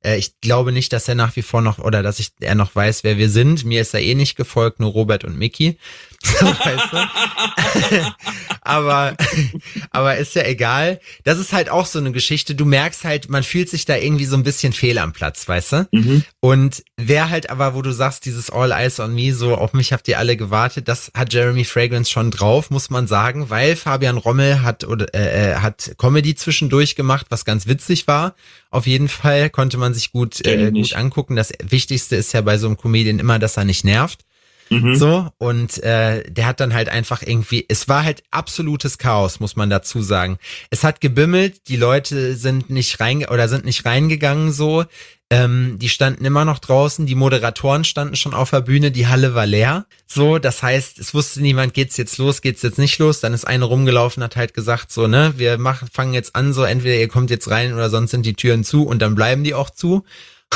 Äh, ich glaube nicht, dass er nach wie vor noch, oder dass ich, er noch weiß, wer wir sind. Mir ist er eh nicht gefolgt, nur Robert und Mickey. So, weißt du? aber, aber ist ja egal. Das ist halt auch so eine Geschichte. Du merkst halt, man fühlt sich da irgendwie so ein bisschen fehl am Platz, weißt du? Mhm. Und wer halt aber, wo du sagst, dieses All Eyes on Me, so auf mich habt ihr alle gewartet, das hat Jeremy Fragrance schon drauf, muss man sagen, weil Fabian Rommel hat oder äh, hat Comedy zwischendurch gemacht, was ganz witzig war. Auf jeden Fall konnte man sich gut, äh, gut angucken. Das Wichtigste ist ja bei so einem Comedian immer, dass er nicht nervt. Mhm. So, und äh, der hat dann halt einfach irgendwie, es war halt absolutes Chaos, muss man dazu sagen. Es hat gebimmelt, die Leute sind nicht rein oder sind nicht reingegangen so. Ähm, die standen immer noch draußen, die Moderatoren standen schon auf der Bühne, die Halle war leer. So, das heißt, es wusste niemand, geht's jetzt los, geht's jetzt nicht los. Dann ist eine rumgelaufen, hat halt gesagt so, ne, wir machen, fangen jetzt an, so entweder ihr kommt jetzt rein oder sonst sind die Türen zu und dann bleiben die auch zu.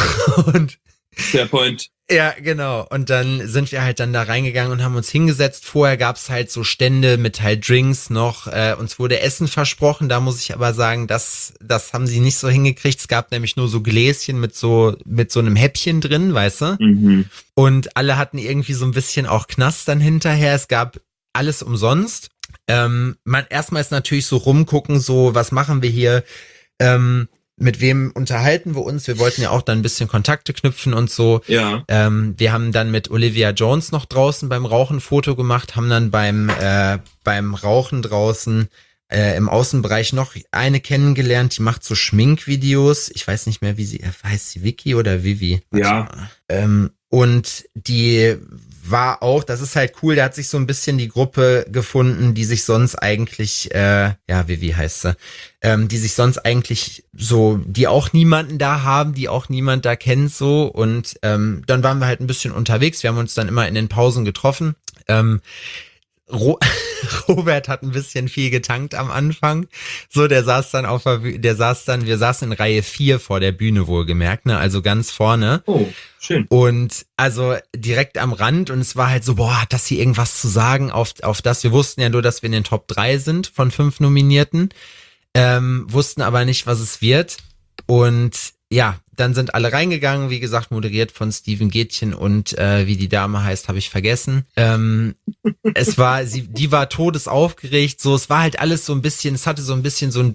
Und Fair point. ja, genau. Und dann sind wir halt dann da reingegangen und haben uns hingesetzt. Vorher gab's halt so Stände mit halt Drinks noch. Äh, uns wurde Essen versprochen. Da muss ich aber sagen, das, das haben sie nicht so hingekriegt. Es gab nämlich nur so Gläschen mit so, mit so einem Häppchen drin, weißt du? Mhm. Und alle hatten irgendwie so ein bisschen auch Knast dann hinterher. Es gab alles umsonst. Ähm, man, erstmal ist natürlich so rumgucken, so, was machen wir hier? Ähm, mit wem unterhalten wir uns? Wir wollten ja auch dann ein bisschen Kontakte knüpfen und so. Ja. Ähm, wir haben dann mit Olivia Jones noch draußen beim Rauchen ein Foto gemacht, haben dann beim äh, beim Rauchen draußen äh, im Außenbereich noch eine kennengelernt, die macht so Schminkvideos. Ich weiß nicht mehr, wie sie, heißt sie Vicky oder Vivi? Ja. Ähm, und die war auch, das ist halt cool, da hat sich so ein bisschen die Gruppe gefunden, die sich sonst eigentlich, äh, ja, Vivi heißt sie, ähm, die sich sonst eigentlich so, die auch niemanden da haben, die auch niemand da kennt so und ähm, dann waren wir halt ein bisschen unterwegs, wir haben uns dann immer in den Pausen getroffen. Ähm, Ro- Robert hat ein bisschen viel getankt am Anfang. So, der saß dann auf der Bühne, der saß dann, wir saßen in Reihe vier vor der Bühne wohlgemerkt, ne, also ganz vorne. Oh, schön. Und also direkt am Rand und es war halt so, boah, hat das hier irgendwas zu sagen auf, auf das? Wir wussten ja nur, dass wir in den Top drei sind von fünf Nominierten, ähm, wussten aber nicht, was es wird. Und ja, dann sind alle reingegangen, wie gesagt, moderiert von Steven Gätchen und äh, wie die Dame heißt, habe ich vergessen. Ähm, es war, sie, die war todesaufgeregt, so, es war halt alles so ein bisschen, es hatte so ein bisschen so ein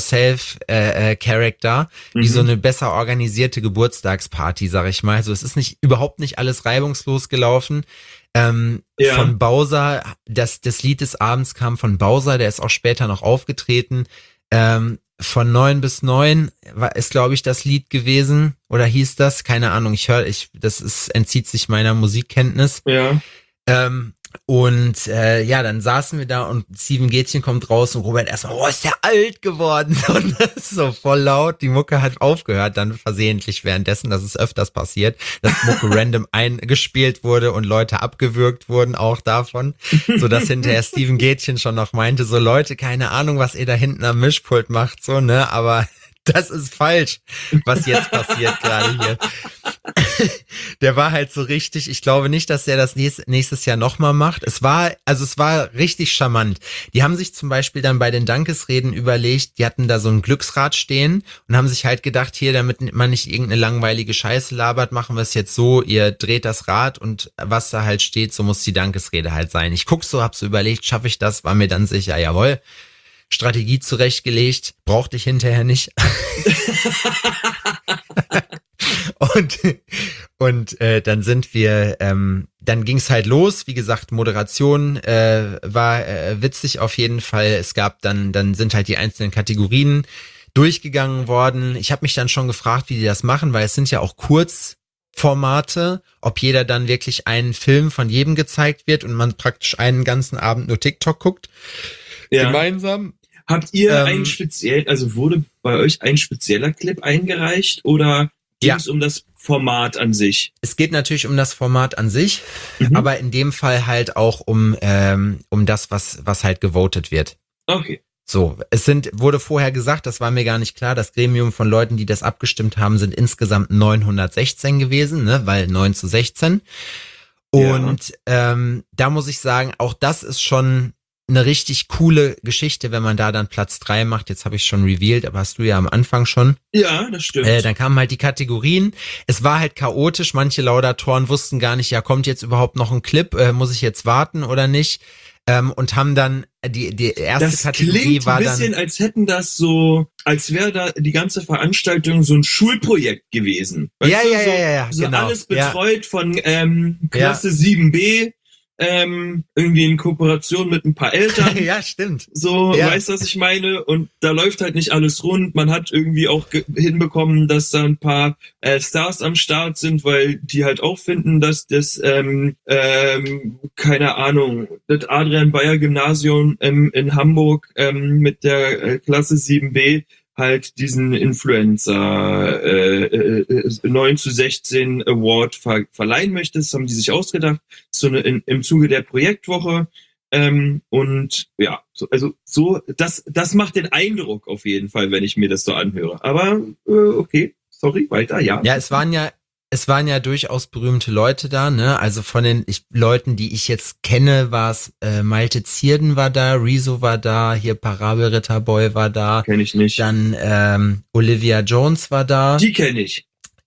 Do-it-yourself-Charakter, äh, äh, wie Mhm. so eine besser organisierte Geburtstagsparty, sag ich mal. Also es ist nicht überhaupt nicht alles reibungslos gelaufen. Ähm, Ja. Von Bowser, das, das Lied des Abends kam von Bowser, der ist auch später noch aufgetreten. Ähm, von neun bis neun war, ist, glaube ich, das Lied gewesen. Oder hieß das? Keine Ahnung. Ich höre, ich, das ist, entzieht sich meiner Musikkenntnis. Ja. Ähm, und äh, ja, dann saßen wir da und Steven Gätchen kommt raus und Robert erstmal, oh, ist der alt geworden. Und das ist so voll laut. Die Mucke hat aufgehört, dann versehentlich währenddessen, das ist öfters passiert, dass Mucke random eingespielt wurde und Leute abgewürgt wurden auch davon, sodass hinterher Steven Gätchen schon noch meinte, so Leute, keine Ahnung, was ihr da hinten am Mischpult macht, so, ne, aber das ist falsch, was jetzt passiert gerade hier. Der war halt so richtig, ich glaube nicht, dass der das nächst, nächstes Jahr nochmal macht. Es war, also es war richtig charmant. Die haben sich zum Beispiel dann bei den Dankesreden überlegt, die hatten da so ein Glücksrad stehen und haben sich halt gedacht, hier, damit man nicht irgendeine langweilige Scheiße labert, machen wir es jetzt so, ihr dreht das Rad und was da halt steht, so muss die Dankesrede halt sein. Ich guck so, hab so überlegt, schaffe ich das, war mir dann sicher, jawohl. Strategie zurechtgelegt, brauchte ich hinterher nicht. und und äh, dann sind wir, ähm, dann ging's halt los. Wie gesagt, Moderation äh, war äh, witzig auf jeden Fall. Es gab dann, dann sind halt die einzelnen Kategorien durchgegangen worden. Ich habe mich dann schon gefragt, wie die das machen, weil es sind ja auch Kurzformate, ob jeder dann wirklich einen Film von jedem gezeigt wird und man praktisch einen ganzen Abend nur TikTok guckt. Ja. Gemeinsam. Habt ihr Ähm, einen speziell, also wurde bei euch ein spezieller Clip eingereicht oder ging Ja. es um das Format an sich? Es geht natürlich um das Format an sich, Mhm. aber in dem Fall halt auch um ähm, um das, was was halt gewotet wird. Okay. So, es sind wurde vorher gesagt, das war mir gar nicht klar, das Gremium von Leuten, die das abgestimmt haben, sind insgesamt neunhundertsechzehn gewesen, ne, weil neun zu sechzehn. Und ähm, da muss ich sagen, auch das ist schon eine richtig coole Geschichte, wenn man da dann Platz drei macht. Jetzt habe ich schon revealed, aber hast du ja am Anfang schon. Ja, das stimmt. Äh, dann kamen halt die Kategorien. Es war halt chaotisch. Manche Laudatoren wussten gar nicht, ja, kommt jetzt überhaupt noch ein Clip? Äh, muss ich jetzt warten oder nicht? Ähm, und haben dann, die, die erste das Kategorie klingt war ein bisschen, dann... als hätten das so, als wäre da die ganze Veranstaltung so ein Schulprojekt gewesen. Weißt Ja, du, ja, so, ja, ja, ja, so genau. alles betreut Ja. von ähm, Klasse sieben b, ähm, irgendwie in Kooperation mit ein paar Eltern. Ja, stimmt. So, Ja. weißt du, was ich meine? Und da läuft halt nicht alles rund. Man hat irgendwie auch ge- hinbekommen, dass da ein paar äh, Stars am Start sind, weil die halt auch finden, dass das, ähm, ähm, keine Ahnung, das Adrian-Bayer-Gymnasium ähm, in Hamburg ähm, mit der äh, Klasse sieben b halt diesen Influencer äh, äh, neun zu sechzehn Award ver- verleihen möchte. Das haben die sich ausgedacht. So eine, in, im Zuge der Projektwoche. Ähm, und ja, so, also so, das, das macht den Eindruck auf jeden Fall, wenn ich mir das so anhöre. Aber äh, okay, sorry, weiter, ja. Ja, es waren ja, es waren ja durchaus berühmte Leute da, ne? Also von den ich, Leuten, die ich jetzt kenne, war es äh, Malte Zierden war da, Rezo war da, hier Parabelritterboy war da, Kenne ich nicht. dann ähm, Olivia Jones war da. Die kenne ich.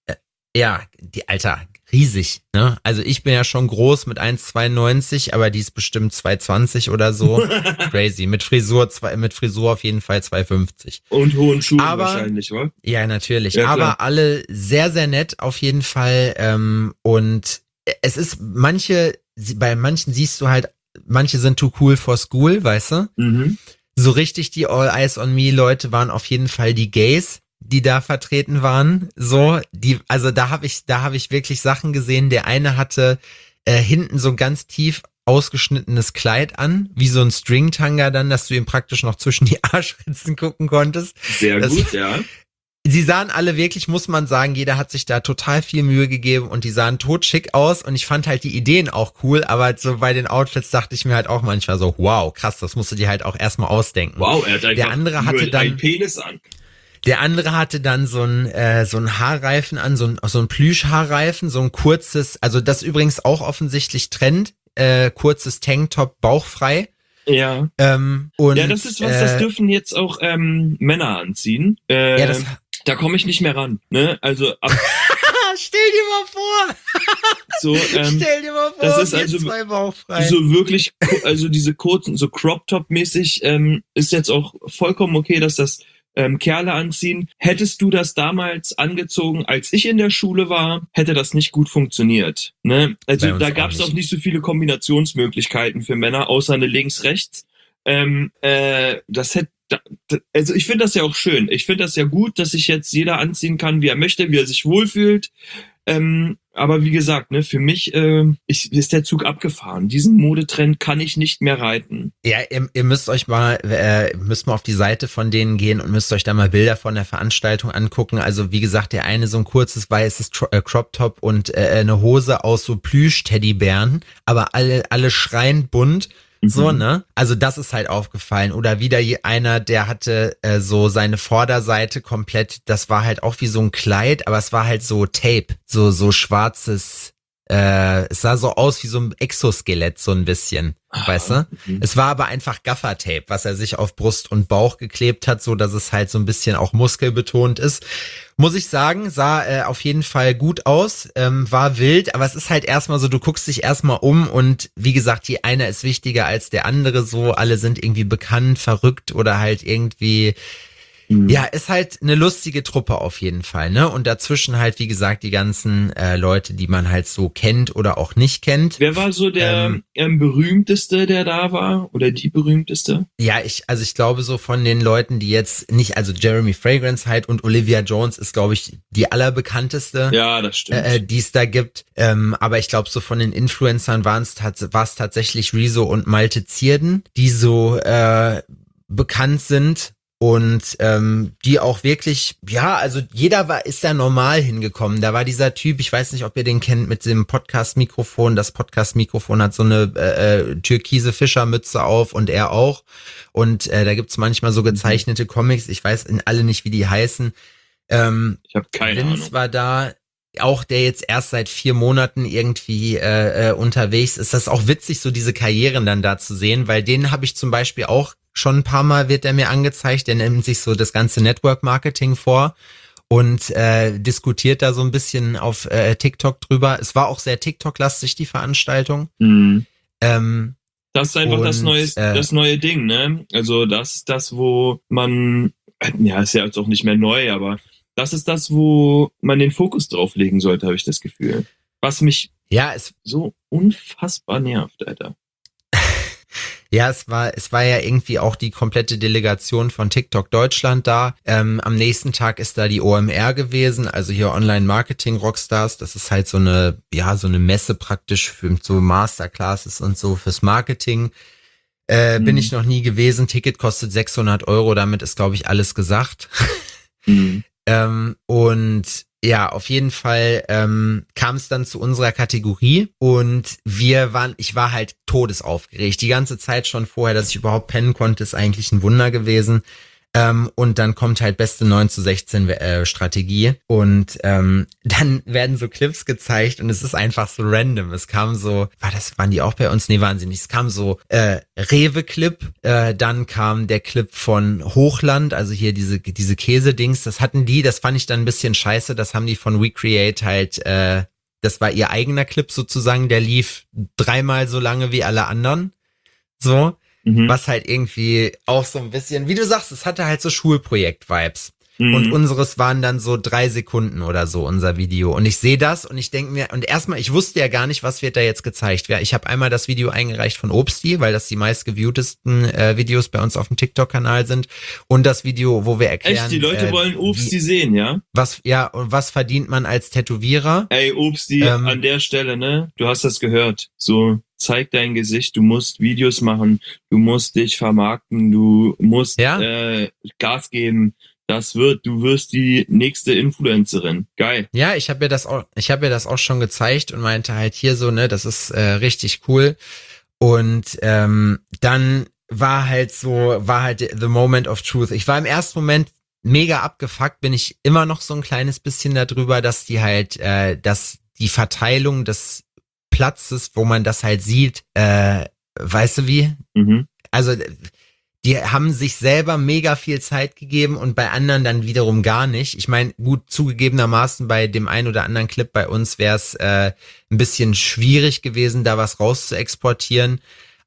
Ja, die Alter, riesig, ne? Also ich bin ja schon groß mit eins Komma zweiundneunzig, aber die ist bestimmt zwei Komma zwanzig oder so. Crazy. Mit Frisur, zwei, mit Frisur auf jeden Fall zwei Komma fünfzig. Und hohen Schuhen Aber- wahrscheinlich, wa? Ja, natürlich. Ja, klar. Aber alle sehr, sehr nett auf jeden Fall. Ähm, und es ist manche, bei manchen siehst du halt, manche sind too cool for school, weißt du? Mhm. So richtig die All Eyes on Me Leute waren auf jeden Fall die Gays, die da vertreten waren. So, die, also da habe ich, da habe ich wirklich Sachen gesehen. Der eine hatte äh, hinten so ein ganz tief ausgeschnittenes Kleid an, wie so ein Stringtanga dann, dass du ihm praktisch noch zwischen die Arschritzen gucken konntest. Sehr Das- gut, ja. Sie sahen alle wirklich, muss man sagen, jeder hat sich da total viel Mühe gegeben und die sahen totschick aus und ich fand halt die Ideen auch cool, aber so bei den Outfits dachte ich mir halt auch manchmal so, wow, krass, das musst du dir halt auch erstmal ausdenken. Wow, er hat einfach Der andere hatte nur dann- einen Penis an. Der andere hatte dann so ein äh, so ein Haarreifen an, so ein so ein Plüschhaarreifen, so ein kurzes, also das übrigens auch offensichtlich Trend, äh, kurzes Tanktop, bauchfrei. Ja. Ähm, und, Ja, das ist was, das äh, dürfen jetzt auch ähm, Männer anziehen. Äh, Ja, das, da komme ich nicht mehr ran. Ne? Also ab stell dir mal vor, so, ähm, stell dir mal vor, das ist wir also zwei bauchfrei. so wirklich, also diese kurzen, so Crop-Top-mäßig ähm, ist jetzt auch vollkommen okay, dass das ähm, Kerle anziehen. Hättest du das damals angezogen, als ich in der Schule war, hätte das nicht gut funktioniert. Ne? Bei Also uns da auch gab es nicht. auch nicht so viele Kombinationsmöglichkeiten für Männer, außer eine links-rechts. Ähm, äh, das hätte da- da- also ich finde das ja auch schön. Ich finde das ja gut, dass sich jetzt jeder anziehen kann, wie er möchte, wie er sich wohlfühlt. Ähm, aber wie gesagt, ne, für mich äh, ich, ist der Zug abgefahren. Diesen Modetrend kann ich nicht mehr reiten. Ja, ihr, ihr müsst euch mal, äh, müsst mal auf die Seite von denen gehen und müsst euch da mal Bilder von der Veranstaltung angucken. Also wie gesagt, der eine so ein kurzes weißes Tro- äh, Crop Top und äh, eine Hose aus so Plüsch-Teddybären, aber alle alle schreiend bunt. So, Mhm. ne? Also das ist halt aufgefallen. Oder wieder je- einer, der hatte äh, so seine Vorderseite komplett, das war halt auch wie so ein Kleid, aber es war halt so Tape, so so schwarzes, äh, es sah so aus wie so ein Exoskelett, so ein bisschen, weißt du? Mhm. Es war aber einfach Gaffertape, was er sich auf Brust und Bauch geklebt hat, so dass es halt so ein bisschen auch muskelbetont ist. Muss ich sagen, sah äh, auf jeden Fall gut aus, ähm, war wild, aber es ist halt erstmal so, du guckst dich erstmal um und wie gesagt, die eine ist wichtiger als der andere, so alle sind irgendwie bekannt, verrückt oder halt irgendwie, Mhm. ja, ist halt eine lustige Truppe auf jeden Fall, ne? Und dazwischen halt, wie gesagt, die ganzen äh, Leute, die man halt so kennt oder auch nicht kennt. Wer war so der Ähm, ähm, berühmteste, der da war? Oder die berühmteste? Ja, ich, also ich glaube so von den Leuten, die jetzt nicht, also Jeremy Fragrance halt und Olivia Jones ist, glaube ich, die allerbekannteste, Ja, das stimmt. äh, die es da gibt. Ähm, aber ich glaube so von den Influencern waren es tats- war es tatsächlich Rezo und Malte Zierden, die so äh, bekannt sind. Und ähm, die auch wirklich, ja, also jeder war, ist da normal hingekommen. Da war dieser Typ, ich weiß nicht, ob ihr den kennt, mit dem Podcast-Mikrofon. Das Podcast-Mikrofon hat so eine äh, äh, türkise Fischermütze auf und er auch. Und äh, da gibt's manchmal so gezeichnete Comics, ich weiß in alle nicht, wie die heißen. Ähm, ich habe keine Vince Ahnung. war da. auch der jetzt erst seit vier Monaten irgendwie äh, äh, unterwegs ist. Das ist auch witzig, so diese Karrieren dann da zu sehen, weil den habe ich zum Beispiel auch schon ein paar Mal, wird er mir angezeigt, der nimmt sich so das ganze Network-Marketing vor und äh, diskutiert da so ein bisschen auf äh, TikTok drüber. Es war auch sehr TikTok-lastig, die Veranstaltung. Mhm. Ähm, Das ist einfach und, das, neue, äh, das neue Ding, ne? Also das ist das, wo man, ja, ist ja jetzt auch nicht mehr neu, aber das ist das, wo man den Fokus drauf legen sollte, habe ich das Gefühl. Was mich ja, es so unfassbar nervt, Alter. Ja, es war, es war ja irgendwie auch die komplette Delegation von TikTok Deutschland da. Ähm, am nächsten Tag ist da die O M R gewesen, also hier Online Marketing Rockstars. Das ist halt so eine, ja, so eine Messe praktisch für so Masterclasses und so fürs Marketing. Äh, mhm. Bin ich noch nie gewesen. Ticket kostet sechshundert Euro. Damit ist, glaube ich, alles gesagt. Mhm. ähm, und ja, auf jeden Fall ähm, kam es dann zu unserer Kategorie und wir waren, ich war halt todesaufgeregt. Die ganze Zeit schon vorher, dass ich überhaupt pennen konnte, ist eigentlich ein Wunder gewesen. Ähm, und dann kommt halt beste neun zu sechzehn äh, Strategie und ähm, dann werden so Clips gezeigt und es ist einfach so random. Es kam so, war das, waren die auch bei uns? Nee, waren sie nicht. Es kam so äh, Rewe-Clip, äh, dann kam der Clip von Hochland, also hier diese diese Käse-Dings, das hatten die, das fand ich dann ein bisschen scheiße, das haben die von Recreate halt, äh, das war ihr eigener Clip sozusagen, der lief dreimal so lange wie alle anderen, so. Mhm. Was halt irgendwie auch so ein bisschen, wie du sagst, es hatte halt so Schulprojekt-Vibes. Mhm. Und unseres waren dann so drei Sekunden oder so, unser Video. Und ich sehe das und ich denke mir, und erstmal, ich wusste ja gar nicht, was wird da jetzt gezeigt. Ich habe einmal das Video eingereicht von Obsti, weil das die meistgeviewtesten äh, Videos bei uns auf dem TikTok-Kanal sind. Und das Video, wo wir erklären... Echt, die Leute äh, wollen Obsti wie, sehen, ja? Was, ja, und was verdient man als Tätowierer? Ey, Obsti, ähm, an der Stelle, ne? Du hast das gehört. So... Zeig dein Gesicht, du musst Videos machen, du musst dich vermarkten, du musst ja? äh, Gas geben. Das wird, du wirst die nächste Influencerin. Geil. Ja, ich habe mir das auch, ich habe mir das auch schon gezeigt und meinte halt hier so, ne, das ist äh, richtig cool. Und ähm, dann war halt so, war halt the moment of truth. Ich war im ersten Moment mega abgefuckt, bin ich immer noch so ein kleines bisschen darüber, dass die halt, äh, dass die Verteilung des Platzes, wo man das halt sieht, äh, weißt du wie? Mhm. Also die haben sich selber mega viel Zeit gegeben und bei anderen dann wiederum gar nicht. Ich meine, gut, zugegebenermaßen bei dem einen oder anderen Clip bei uns wäre es äh, ein bisschen schwierig gewesen, da was raus zu exportieren.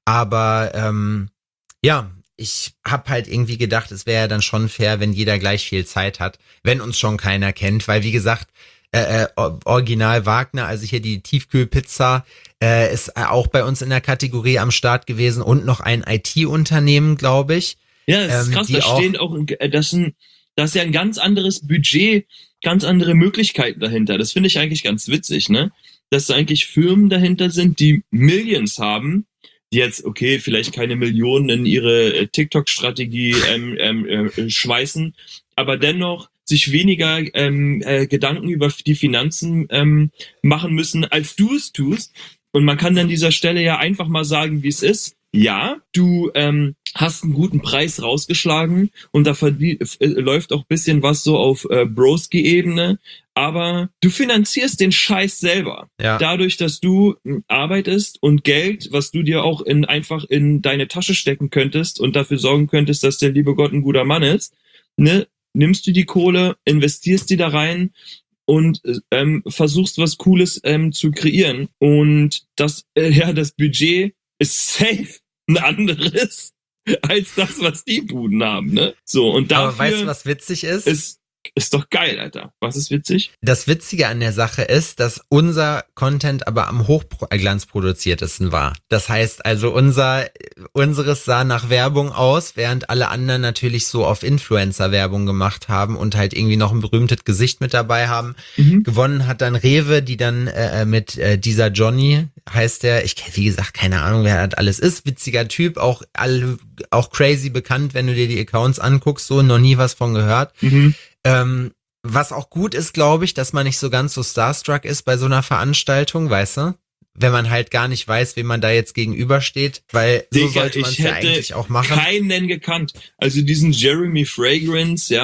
Aber ähm, ja, ich habe halt irgendwie gedacht, es wäre ja dann schon fair, wenn jeder gleich viel Zeit hat, wenn uns schon keiner kennt, weil wie gesagt, Äh, äh, Original Wagner, also hier die Tiefkühlpizza, äh, ist auch bei uns in der Kategorie am Start gewesen und noch ein I T-Unternehmen, glaube ich. Ja, das ist ähm, krass, da stehen auch, das ist, ein, das ist ja ein ganz anderes Budget, ganz andere Möglichkeiten dahinter. Das finde ich eigentlich ganz witzig, ne? Dass eigentlich Firmen dahinter sind, die Millions haben, die jetzt, okay, vielleicht keine Millionen in ihre TikTok-Strategie ähm, ähm, äh, schweißen, aber dennoch sich weniger ähm, äh, Gedanken über die Finanzen ähm, machen müssen, als du es tust. Und man kann an dieser Stelle ja einfach mal sagen, wie es ist. Ja, du ähm, hast einen guten Preis rausgeschlagen und da verdien- äh, läuft auch bisschen was so auf äh, Broski-Ebene, aber du finanzierst den Scheiß selber. Ja. Dadurch, dass du äh, arbeitest und Geld, was du dir auch in einfach in deine Tasche stecken könntest und dafür sorgen könntest, dass der liebe Gott ein guter Mann ist, ne? Nimmst du die Kohle, investierst die da rein und ähm, versuchst was Cooles ähm, zu kreieren. Und das, äh, ja, das Budget ist safe ein anderes als das, was die Buden haben, ne? So, und dafür. Aber weißt du, was witzig ist? Ist Ist doch geil, Alter. Was ist witzig? Das Witzige an der Sache ist, dass unser Content aber am hochglanzproduziertesten war. Das heißt also, unser unseres sah nach Werbung aus, während alle anderen natürlich so auf Influencer-Werbung gemacht haben und halt irgendwie noch ein berühmtes Gesicht mit dabei haben. Mhm. Gewonnen hat dann Rewe, die dann äh, mit äh, dieser Johnny, heißt der, ich kenne wie gesagt keine Ahnung, wer das alles ist, witziger Typ, auch alle, auch crazy bekannt, wenn du dir die Accounts anguckst, so noch nie was von gehört. Mhm. Ähm, was auch gut ist, glaube ich, dass man nicht so ganz so starstruck ist bei so einer Veranstaltung, weißt du? Wenn man halt gar nicht weiß, wem man da jetzt gegenübersteht, weil so Digga, sollte man es ja eigentlich auch machen. Keinen gekannt. Also diesen Jeremy Fragrance, ja,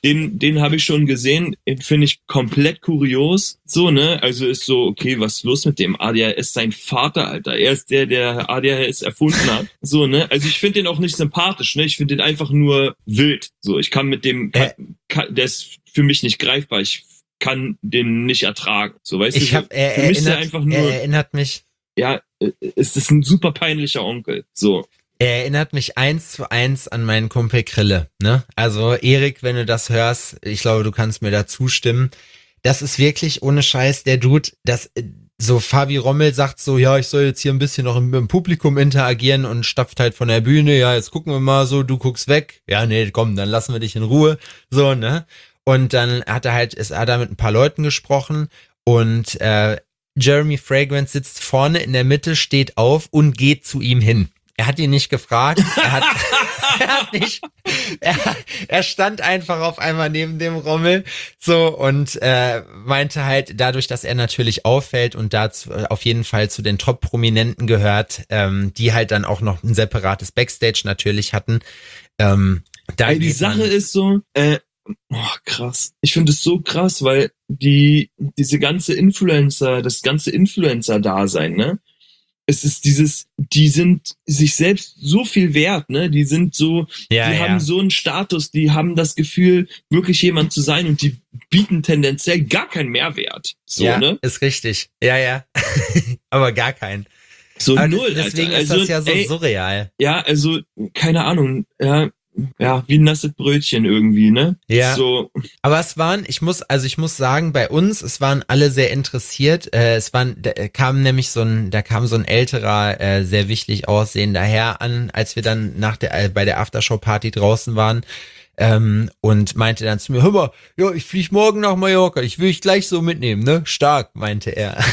den, den habe ich schon gesehen, finde ich komplett kurios, so, ne, also ist so, okay, was ist los mit dem? A D H S sein Vater, Alter, er ist der, der A D H S erfunden hat, so, ne, also ich finde den auch nicht sympathisch, ne, ich finde den einfach nur wild, so, ich kann mit dem, kann, kann, der ist für mich nicht greifbar, ich kann den nicht ertragen, so, weißt ich du, hab, er, für mich ist er erinnert, einfach nur, er erinnert mich, ja, es ist ein super peinlicher Onkel, so. Er erinnert mich eins zu eins an meinen Kumpel Krille, ne? Also Erik, wenn du das hörst, ich glaube, du kannst mir da zustimmen. Das ist wirklich ohne Scheiß der Dude, das so Fabi Rommel sagt so, ja, ich soll jetzt hier ein bisschen noch im, im Publikum interagieren und stapft halt von der Bühne, ja, jetzt gucken wir mal so, du guckst weg. Ja, nee, komm, dann lassen wir dich in Ruhe, so, ne? Und dann hat er halt, ist er da mit ein paar Leuten gesprochen und äh, Jeremy Fragrance sitzt vorne in der Mitte, steht auf und geht zu ihm hin. Er hat ihn nicht gefragt, er hat, er hat nicht, er, er stand einfach auf einmal neben dem Rommel, so, und äh, meinte halt, dadurch, dass er natürlich auffällt und dazu auf jeden Fall zu den Top-Prominenten gehört, ähm, die halt dann auch noch ein separates Backstage natürlich hatten. Ähm, da Ey, die Sache ist so, äh, oh, krass. Ich finde es so krass, weil die, diese ganze Influencer, das ganze Influencer-Dasein, ne? Es ist dieses, die sind sich selbst so viel wert, ne? Die sind so, ja, die ja. haben so einen Status, die haben das Gefühl, wirklich jemand zu sein und die bieten tendenziell gar keinen Mehrwert. So, ja, ne? Ist richtig. Ja, ja. Aber gar keinen. So Aber null, deswegen Alter. ist Also, das ja so ey, surreal. ja, also, keine Ahnung, ja, ja, wie ein nasses Brötchen irgendwie, ne? Ja. So. Aber es waren, ich muss, also ich muss sagen, bei uns, es waren alle sehr interessiert. Äh, es waren, da kam nämlich so ein, da kam so ein älterer, äh, sehr wichtig aussehender Herr an, als wir dann nach der, äh, bei der Aftershow-Party draußen waren. Ähm, und meinte dann zu mir, hör mal, ja, ich flieg morgen nach Mallorca, ich will dich gleich so mitnehmen, ne? Stark, meinte er.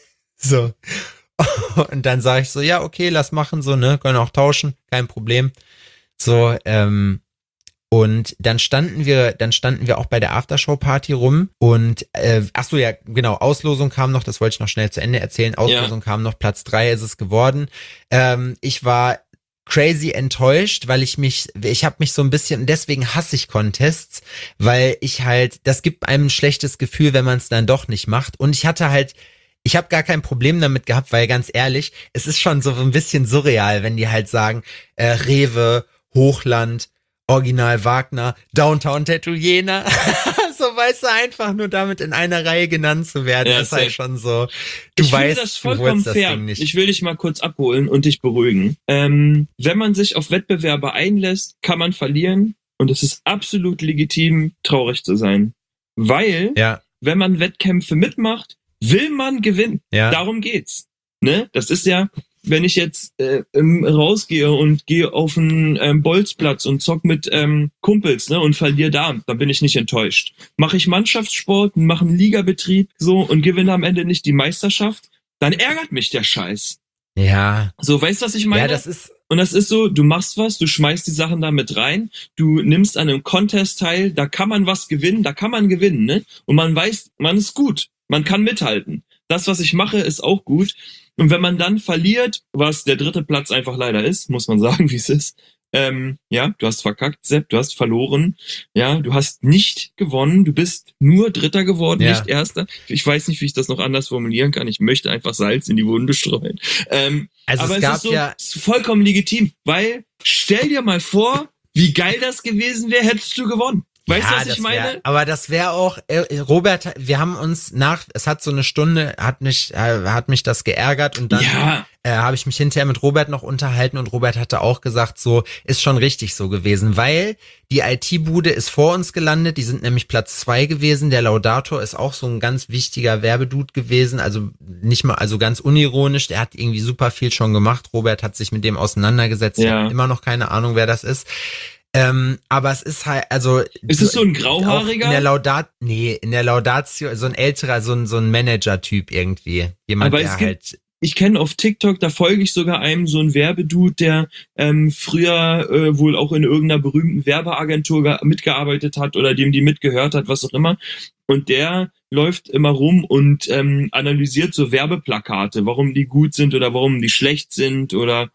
So. Und dann sage ich so, ja, okay, lass machen, so, ne? Können auch tauschen, kein Problem. So, ähm, und dann standen wir, dann standen wir auch bei der Aftershow-Party rum und, äh, ach so, ja, genau, Auslosung kam noch, das wollte ich noch schnell zu Ende erzählen, Auslosung ja. kam noch, Platz drei ist es geworden. Ähm, ich war crazy enttäuscht, weil ich mich, ich habe mich so ein bisschen, deswegen hasse ich Contests, weil ich halt, das gibt einem ein schlechtes Gefühl, wenn man es dann doch nicht macht und ich hatte halt, ich habe gar kein Problem damit gehabt, weil ganz ehrlich, es ist schon so ein bisschen surreal, wenn die halt sagen, äh, Rewe, Hochland, Original Wagner, Downtown Tattoo Jena. So, weißt du, einfach nur damit in einer Reihe genannt zu werden, ja, ist halt schon so, du ich weißt, das vollkommen du fair. Das Ding nicht. Ich will dich mal kurz abholen und dich beruhigen. Ähm, wenn man sich auf Wettbewerbe einlässt, kann man verlieren und es ist absolut legitim, traurig zu sein. Weil, ja. wenn man Wettkämpfe mitmacht, will man gewinnen. Ja. Darum geht's. Ne? Das ist ja, wenn ich jetzt äh, ähm, rausgehe und gehe auf einen ähm, Bolzplatz und zock mit ähm, Kumpels, ne, und verliere da, dann bin ich nicht enttäuscht. Mache ich Mannschaftssport, mache einen Ligabetrieb so und gewinne am Ende nicht die Meisterschaft, dann ärgert mich der Scheiß. Ja. So, weißt du, was ich meine? Ja, das ist... Und das ist so, du machst was, du schmeißt die Sachen da mit rein, du nimmst an einem Contest teil, da kann man was gewinnen, da kann man gewinnen, ne? Und man weiß, man ist gut, man kann mithalten. Das, was ich mache, ist auch gut. Und wenn man dann verliert, was der dritte Platz einfach leider ist, muss man sagen, wie es ist, ähm, ja, du hast verkackt, Sepp, du hast verloren, ja, du hast nicht gewonnen, du bist nur Dritter geworden, ja. nicht Erster. Ich weiß nicht, wie ich das noch anders formulieren kann, ich möchte einfach Salz in die Wunde streuen. Ähm, also aber es, es gab ist so, ja es ist vollkommen legitim, weil stell dir mal vor, wie geil das gewesen wäre, hättest du gewonnen. Weißt du, ja, was ich das meine? Wär, aber das wäre auch, äh, Robert, wir haben uns nach, es hat so eine Stunde, hat mich, äh, hat mich das geärgert und dann ja. äh, habe ich mich hinterher mit Robert noch unterhalten und Robert hatte auch gesagt, so, ist schon richtig so gewesen, weil die I T-Bude ist vor uns gelandet, die sind nämlich Platz zwei gewesen, der Laudator ist auch so ein ganz wichtiger Werbedude gewesen, also nicht mal, also ganz unironisch, der hat irgendwie super viel schon gemacht, Robert hat sich mit dem auseinandergesetzt, ja. ich habe immer noch keine Ahnung, wer das ist. Ähm, aber es ist halt, also. Ist es so ein Grauhaariger? In der Laudat, nee, in der Laudatio, so ein älterer, so ein, so ein Manager-Typ irgendwie. Jemand, aber der es gibt, halt. Ich kenne auf TikTok, da folge ich sogar einem so einen Werbedude, der ähm, früher äh, wohl auch in irgendeiner berühmten Werbeagentur mitgearbeitet hat oder dem die mitgehört hat, was auch immer. Und der läuft immer rum und ähm, analysiert so Werbeplakate, warum die gut sind oder warum die schlecht sind oder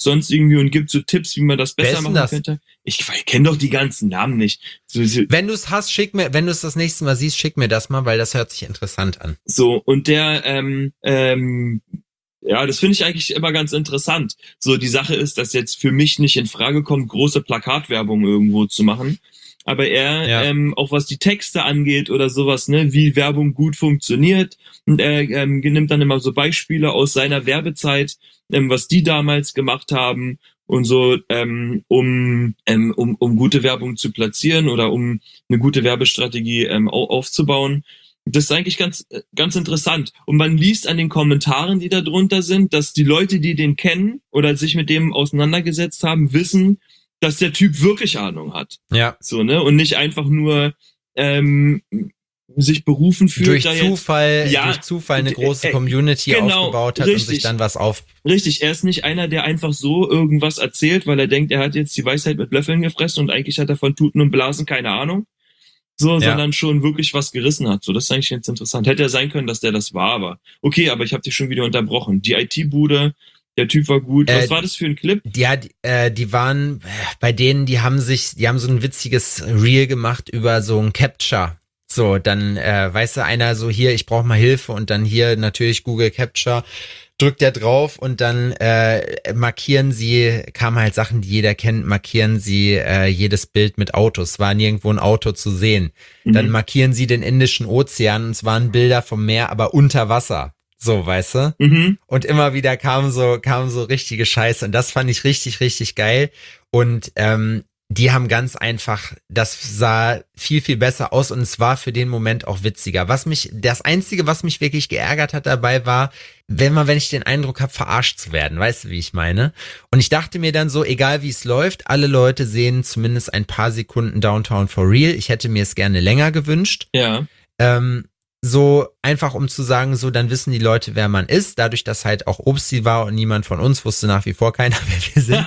sonst irgendwie und gibt so Tipps, wie man das Wer besser ist denn machen das? könnte. Ich, ich kenne doch die ganzen Namen nicht. So, so, Wenn du es hast, schick mir, wenn du es das nächste Mal siehst, schick mir das mal, weil das hört sich interessant an. so und der, ähm, ähm, ja, das finde ich eigentlich immer ganz interessant. So, die Sache ist, dass jetzt für mich nicht in Frage kommt, große Plakatwerbung irgendwo zu machen. Aber er, Ja. ähm, auch was die Texte angeht oder sowas, ne, wie Werbung gut funktioniert. Und er ähm, nimmt dann immer so Beispiele aus seiner Werbezeit, ähm, was die damals gemacht haben und so, ähm, um, ähm, um, um gute Werbung zu platzieren oder um eine gute Werbestrategie ähm, au- aufzubauen. Das ist eigentlich ganz, ganz interessant. Und man liest an den Kommentaren, die da drunter sind, dass die Leute, die den kennen oder sich mit dem auseinandergesetzt haben, wissen, dass der Typ wirklich Ahnung hat. Ja. So, ne? Und nicht einfach nur ähm, sich berufen fühlt. Durch da Zufall, jetzt, ja, durch Zufall eine äh, große äh, Community genau, aufgebaut hat und sich richtig. dann was auf. Richtig, er ist nicht einer, der einfach so irgendwas erzählt, weil er denkt, er hat jetzt die Weisheit mit Löffeln gefressen und eigentlich hat er von Tuten und Blasen keine Ahnung. So, Ja. sondern schon wirklich was gerissen hat. So, das ist eigentlich ganz interessant. Hätte ja sein können, dass der das war, aber okay, aber ich habe dich schon wieder unterbrochen. Die I T-Bude, der Typ war gut. Was Äh, war das für ein Clip? Ja, die, äh, die waren äh, bei denen, die haben sich, die haben so ein witziges Reel gemacht über so ein Capture. So, dann äh, weißt du, einer so hier, ich brauche mal Hilfe und dann hier natürlich Google Capture, drückt er drauf und dann äh, markieren sie, kamen halt Sachen, die jeder kennt, markieren sie äh, jedes Bild mit Autos. War nirgendwo ein Auto zu sehen. Dann Mhm. markieren sie den Indischen Ozean und es waren Bilder vom Meer, aber unter Wasser. So, weißt du? Mhm. Und immer wieder kam so, kam so richtige Scheiße. Und das fand ich richtig, richtig geil. Und ähm, die haben ganz einfach, das sah viel, viel besser aus und es war für den Moment auch witziger. Was mich, das Einzige, was mich wirklich geärgert hat dabei war, wenn man, wenn ich den Eindruck habe, verarscht zu werden. Weißt du, wie ich meine? Und ich dachte mir dann so, egal wie es läuft, alle Leute sehen zumindest ein paar Sekunden Downtown for Real. Ich hätte mir es gerne länger gewünscht. Ja. Ähm, so einfach um zu sagen, so dann wissen die Leute, wer man ist, dadurch, dass halt auch Obsti war und niemand von uns wusste nach wie vor keiner, wer wir sind.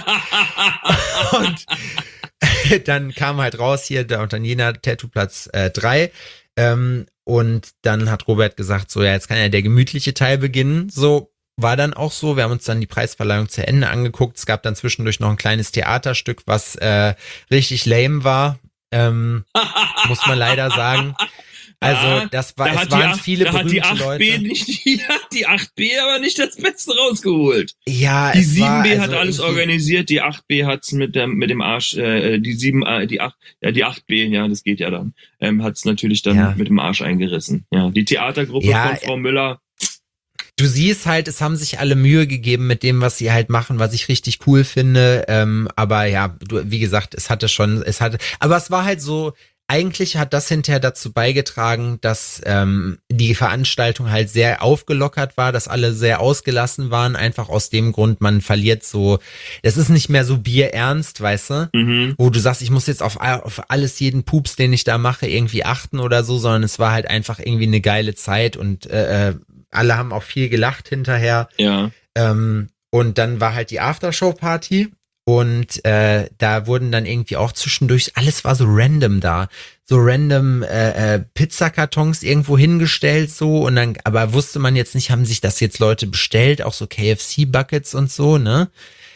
Und dann kam halt raus hier der Unternehmer Tattoo Platz äh, drei ähm, und dann hat Robert gesagt, so ja, jetzt kann ja der gemütliche Teil beginnen, so war dann auch so, wir haben uns dann die Preisverleihung zu Ende angeguckt, es gab dann zwischendurch noch ein kleines Theaterstück, was äh, richtig lame war, ähm, muss man leider sagen. Also Ja, das war, da es hat waren die, viele da hat die berühmte acht B Leute. nicht, die hat die acht B aber nicht das Beste rausgeholt. Ja, Die es sieben war, B also hat alles irgendwie- organisiert, die acht B hat's mit dem mit dem Arsch, äh, die sieben, äh, die acht, ja die acht B, ja das geht ja dann, ähm, hat's natürlich dann Ja. mit dem Arsch eingerissen. Ja, die Theatergruppe Ja, von Frau Müller. Du siehst halt, es haben sich alle Mühe gegeben mit dem, was sie halt machen, was ich richtig cool finde. Ähm, aber ja, du, wie gesagt, es hatte schon, es hatte, aber es war halt so, eigentlich hat das hinterher dazu beigetragen, dass ähm, die Veranstaltung halt sehr aufgelockert war, dass alle sehr ausgelassen waren, einfach aus dem Grund, man verliert so, es ist nicht mehr so bierernst, weißt du? Mhm. Wo du sagst, ich muss jetzt auf, auf alles, jeden Pups, den ich da mache, irgendwie achten oder so, sondern es war halt einfach irgendwie eine geile Zeit und äh, alle haben auch viel gelacht hinterher. Ja. Ähm, und dann war halt die Aftershow-Party und äh, da wurden dann irgendwie auch zwischendurch, alles war so random da, so random äh, äh, Pizzakartons irgendwo hingestellt so und dann, aber wusste man jetzt nicht, haben sich das jetzt Leute bestellt, auch so K F C-Buckets und so, ne?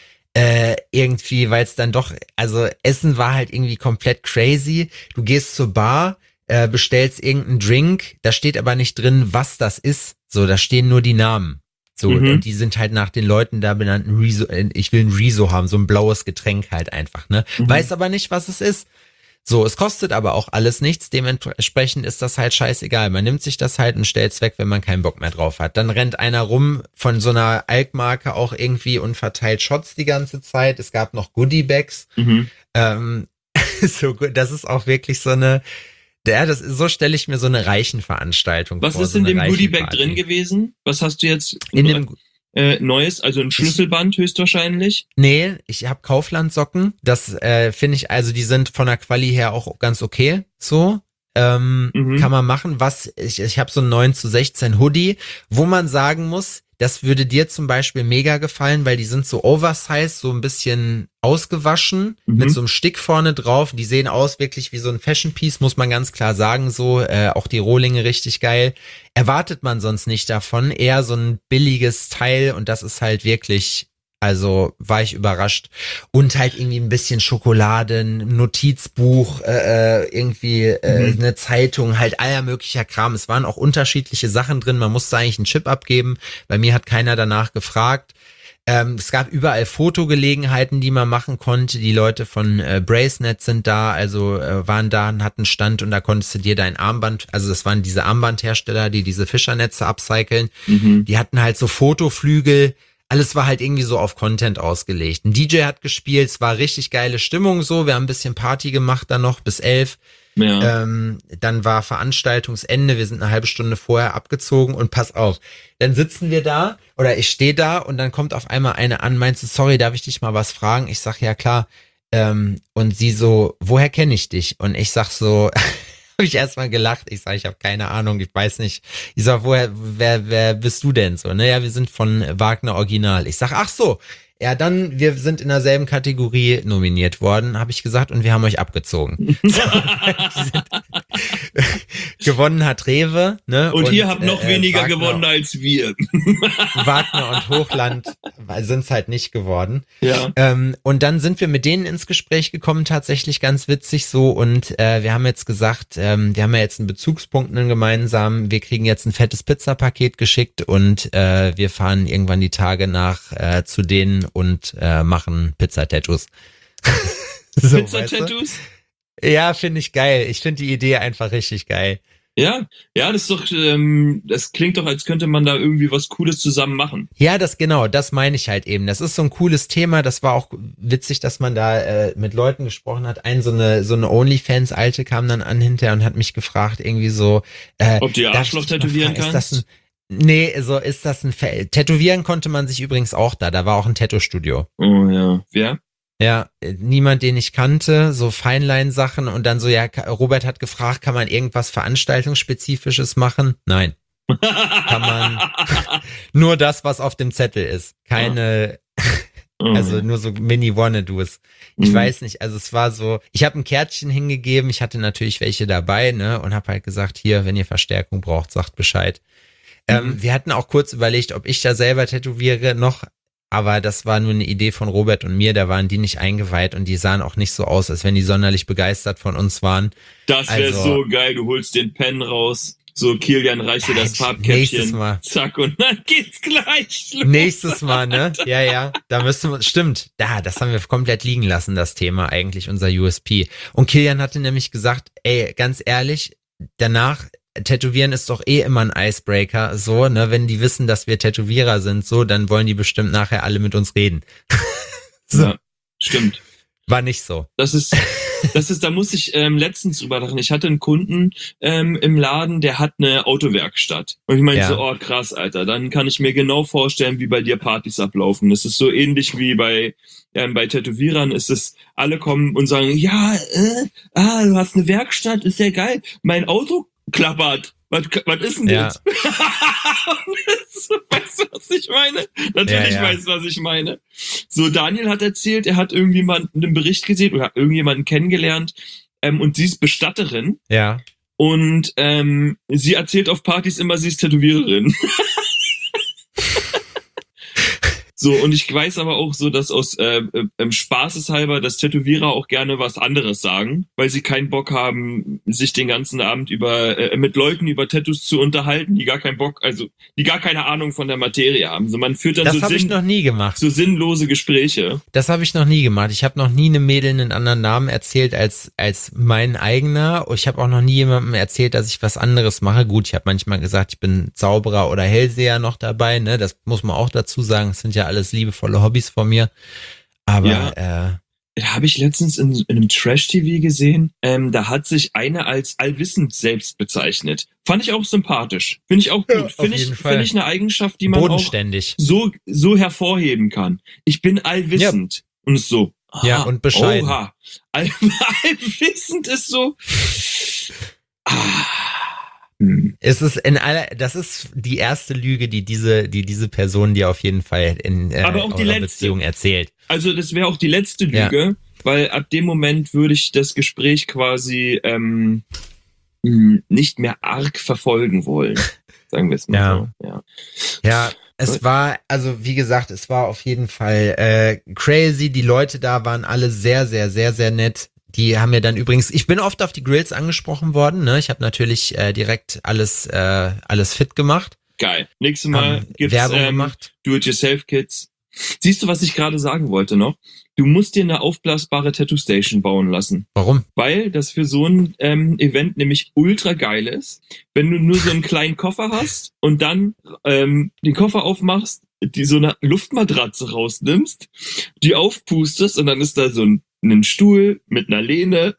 Äh, irgendwie, weil es dann doch, also Essen war halt irgendwie komplett crazy. Du gehst zur Bar, äh, bestellst irgendeinen Drink, da steht aber nicht drin, was das ist. So, da stehen nur die Namen. So, Mhm. und die sind halt nach den Leuten da benannt. Ein Riso, äh, ich will ein Riso haben, so ein blaues Getränk halt einfach, ne? Mhm. Weiß aber nicht, was es ist. So, es kostet aber auch alles nichts, dementsprechend ist das halt scheißegal. Man nimmt sich das halt und stellt's weg, wenn man keinen Bock mehr drauf hat. Dann rennt einer rum von so einer Alkmarke auch irgendwie und verteilt Shots die ganze Zeit. Es gab noch Goodie-Bags. Mhm. Ähm, so gut, das ist auch wirklich so eine, ja, das ist, so stelle ich mir so eine Reichenveranstaltung Was vor. ist so in eine dem Goodiebag Reichenparty. drin gewesen? Was hast du jetzt In dem, äh, Neues? Also ein Schlüsselband höchstwahrscheinlich. nee, ich habe Kaufland-Socken. Das äh, finde ich, also die sind von der Quali her auch ganz okay. So. Ähm, Mhm. kann man machen. Was, ich, ich habe so einen neun zu sechzehn Hoodie, wo man sagen muss, das würde dir zum Beispiel mega gefallen, weil die sind so oversized, so ein bisschen ausgewaschen, Mhm. mit so einem Stick vorne drauf. Die sehen aus wirklich wie so ein Fashion Piece, muss man ganz klar sagen. So, äh, auch die Rohlinge richtig geil. Erwartet man sonst nicht davon. Eher so ein billiges Teil und das ist halt wirklich Also war ich überrascht. Und halt irgendwie ein bisschen Schokolade, ein Notizbuch, äh, irgendwie äh, Mhm. eine Zeitung, halt aller möglicher Kram. Es waren auch unterschiedliche Sachen drin. Man musste eigentlich einen Chip abgeben. Bei mir hat keiner danach gefragt. Ähm, es gab überall Fotogelegenheiten, die man machen konnte. Die Leute von äh, Bracenet sind da, also äh, waren da und hatten Stand und da konntest du dir dein Armband, also das waren diese Armbandhersteller, die diese Fischernetze upcyclen. Mhm. Die hatten halt so Fotoflügel. Alles war halt irgendwie so auf Content ausgelegt. Ein D J hat gespielt, es war richtig geile Stimmung so. Wir haben ein bisschen Party gemacht dann noch bis elf. Ja. Ähm, dann war Veranstaltungsende, wir sind eine halbe Stunde vorher abgezogen und pass auf, dann sitzen wir da oder ich stehe da und dann kommt auf einmal eine an, meinst du, sorry, darf ich dich mal was fragen? Ich sag, ja klar. Ähm, und sie so, woher kenne ich dich? Und ich sag so, habe ich erstmal gelacht. Ich sage, ich habe keine Ahnung, ich weiß nicht. Ich sag, woher, wer, wer bist du denn so? Naja, wir sind von Wagner Original. Ich sag, ach so, ja, dann, wir sind in derselben Kategorie nominiert worden, habe ich gesagt, und wir haben euch abgezogen. So, gewonnen hat Rewe, ne? Und, und ihr habt noch äh, weniger Wagner, gewonnen als wir. Wagner und Hochland sind es halt nicht geworden. Ja. Ähm, und dann sind wir mit denen ins Gespräch gekommen, tatsächlich ganz witzig so. Und äh, wir haben jetzt gesagt, ähm, wir haben ja jetzt einen Bezugspunkt, einen gemeinsamen. Wir kriegen jetzt ein fettes Pizzapaket geschickt und äh, wir fahren irgendwann die Tage nach äh, zu denen und äh, machen Pizza-Tattoos. So, Pizza-Tattoos? Weißt du? Ja, finde ich geil. Ich finde die Idee einfach richtig geil. Ja, ja, das ist doch, ähm, das klingt doch, als könnte man da irgendwie was Cooles zusammen machen. Ja, das genau, das meine ich halt eben. Das ist so ein cooles Thema. Das war auch witzig, dass man da äh, mit Leuten gesprochen hat. Ein so eine so eine OnlyFans-Alte kam dann an hinterher und hat mich gefragt, irgendwie so, äh, ob du ihr Arschloch tätowieren fragen, kannst? Ist das ein, nee, so ist das ein Fe- Tätowieren konnte man sich übrigens auch da. Da war auch ein Tattoo-Studio. Oh ja. Wer? Ja, niemand, den ich kannte, so Feinlein-Sachen und dann so, ja, Robert hat gefragt, kann man irgendwas Veranstaltungsspezifisches machen? Nein. Kann man nur das, was auf dem Zettel ist. Keine, Oh. also nur so Mini-Wannadoos. Ich Mhm. weiß nicht, also es war so, ich habe ein Kärtchen hingegeben, ich hatte natürlich welche dabei, ne, und habe halt gesagt, hier, wenn ihr Verstärkung braucht, sagt Bescheid. Mhm. Ähm, wir hatten auch kurz überlegt, ob ich da selber tätowiere noch, aber das war nur eine Idee von Robert und mir, da waren die nicht eingeweiht und die sahen auch nicht so aus, als wenn die sonderlich begeistert von uns waren. Das wäre Also- so geil, du holst den Pen raus, so Kilian reicht dir das Nächstes Farbkäppchen, Mal. zack, und dann geht's gleich los. Nächstes Mal, ne? Ja, ja. Da müssen wir, stimmt. Da, das haben wir komplett liegen lassen, das Thema eigentlich, unser U S P. Und Kilian hatte nämlich gesagt, ey, ganz ehrlich, danach, Tätowieren ist doch eh immer ein Icebreaker, so, ne? Wenn die wissen, dass wir Tätowierer sind, so, dann wollen die bestimmt nachher alle mit uns reden. So. Ja, stimmt. War nicht so. Das ist, das ist, da muss ich ähm, letztens drüber lachen. Ich hatte einen Kunden ähm, im Laden, der hat eine Autowerkstatt. Und ich meinte Ja. so, oh krass, Alter, dann kann ich mir genau vorstellen, wie bei dir Partys ablaufen. Das ist so ähnlich wie bei ähm, bei Tätowierern ist es, alle kommen und sagen, ja, äh, ah, du hast eine Werkstatt, ist ja geil. Mein Auto klappert. Was, was ist denn Ja. das? Weißt du, was ich meine? Natürlich Ja, ja. weißt du, was ich meine. So, Daniel hat erzählt, er hat irgendjemanden einen Bericht gesehen oder hat irgendjemanden kennengelernt ähm, und sie ist Bestatterin Ja. und ähm, sie erzählt auf Partys immer, sie ist Tätowiererin. So, und ich weiß aber auch so, dass aus äh, ähm, Spaßeshalber, dass Tätowierer auch gerne was anderes sagen, weil sie keinen Bock haben, sich den ganzen Abend über äh, mit Leuten über Tattoos zu unterhalten, die gar keinen Bock, also die gar keine Ahnung von der Materie haben. So, man führt dann Das so, habe ich Sinn, noch nie gemacht. so sinnlose Gespräche. Das habe ich noch nie gemacht. Ich habe noch nie einem Mädel einen anderen Namen erzählt als als mein eigener. Ich habe auch noch nie jemandem erzählt, dass ich was anderes mache. Gut, ich habe manchmal gesagt, ich bin Zauberer oder Hellseher noch dabei. Ne, das muss man auch dazu sagen. Das sind ja alles liebevolle Hobbys von mir. Aber Ja. äh, Da habe ich letztens in, in einem Trash-T V gesehen, ähm, da hat sich eine als allwissend selbst bezeichnet. Fand ich auch sympathisch. Finde ich auch Ja, gut. auf Finde jeden ich, Fall. finde ich eine Eigenschaft, die man auch bodenständig. so, so hervorheben kann. Ich bin allwissend. Und es ist so. aha, Ja, und bescheiden. Oha. All, allwissend ist so. Ah. Hm. Es ist in aller, das ist die erste Lüge, die diese, die diese Person dir auf jeden Fall in äh, Aber auch die eurer letzte. Beziehung erzählt. Also das wäre auch die letzte Ja. Lüge, weil ab dem Moment würde ich das Gespräch quasi ähm, mh, nicht mehr arg verfolgen wollen. Sagen wir es mal Ja. so. Ja. Ja, Es war, also wie gesagt, es war auf jeden Fall äh, crazy. Die Leute da waren alle sehr, sehr, sehr, sehr nett. Die haben mir dann übrigens, ich bin oft auf die Grills angesprochen worden. Ne? Ich habe natürlich äh, direkt alles, äh, alles fit gemacht. Geil. Nächstes Mal Ähm, gibt's Werbung ähm, gemacht. Do-it-yourself-Kits. Siehst du, was ich gerade sagen wollte noch? Du musst dir eine aufblasbare Tattoo-Station bauen lassen. Warum? Weil das für so ein ähm, Event nämlich ultra geil ist, wenn du nur so einen kleinen Koffer hast und dann ähm, den Koffer aufmachst, die so eine Luftmatratze rausnimmst, die aufpustest und dann ist da so ein, ein Stuhl mit einer Lehne.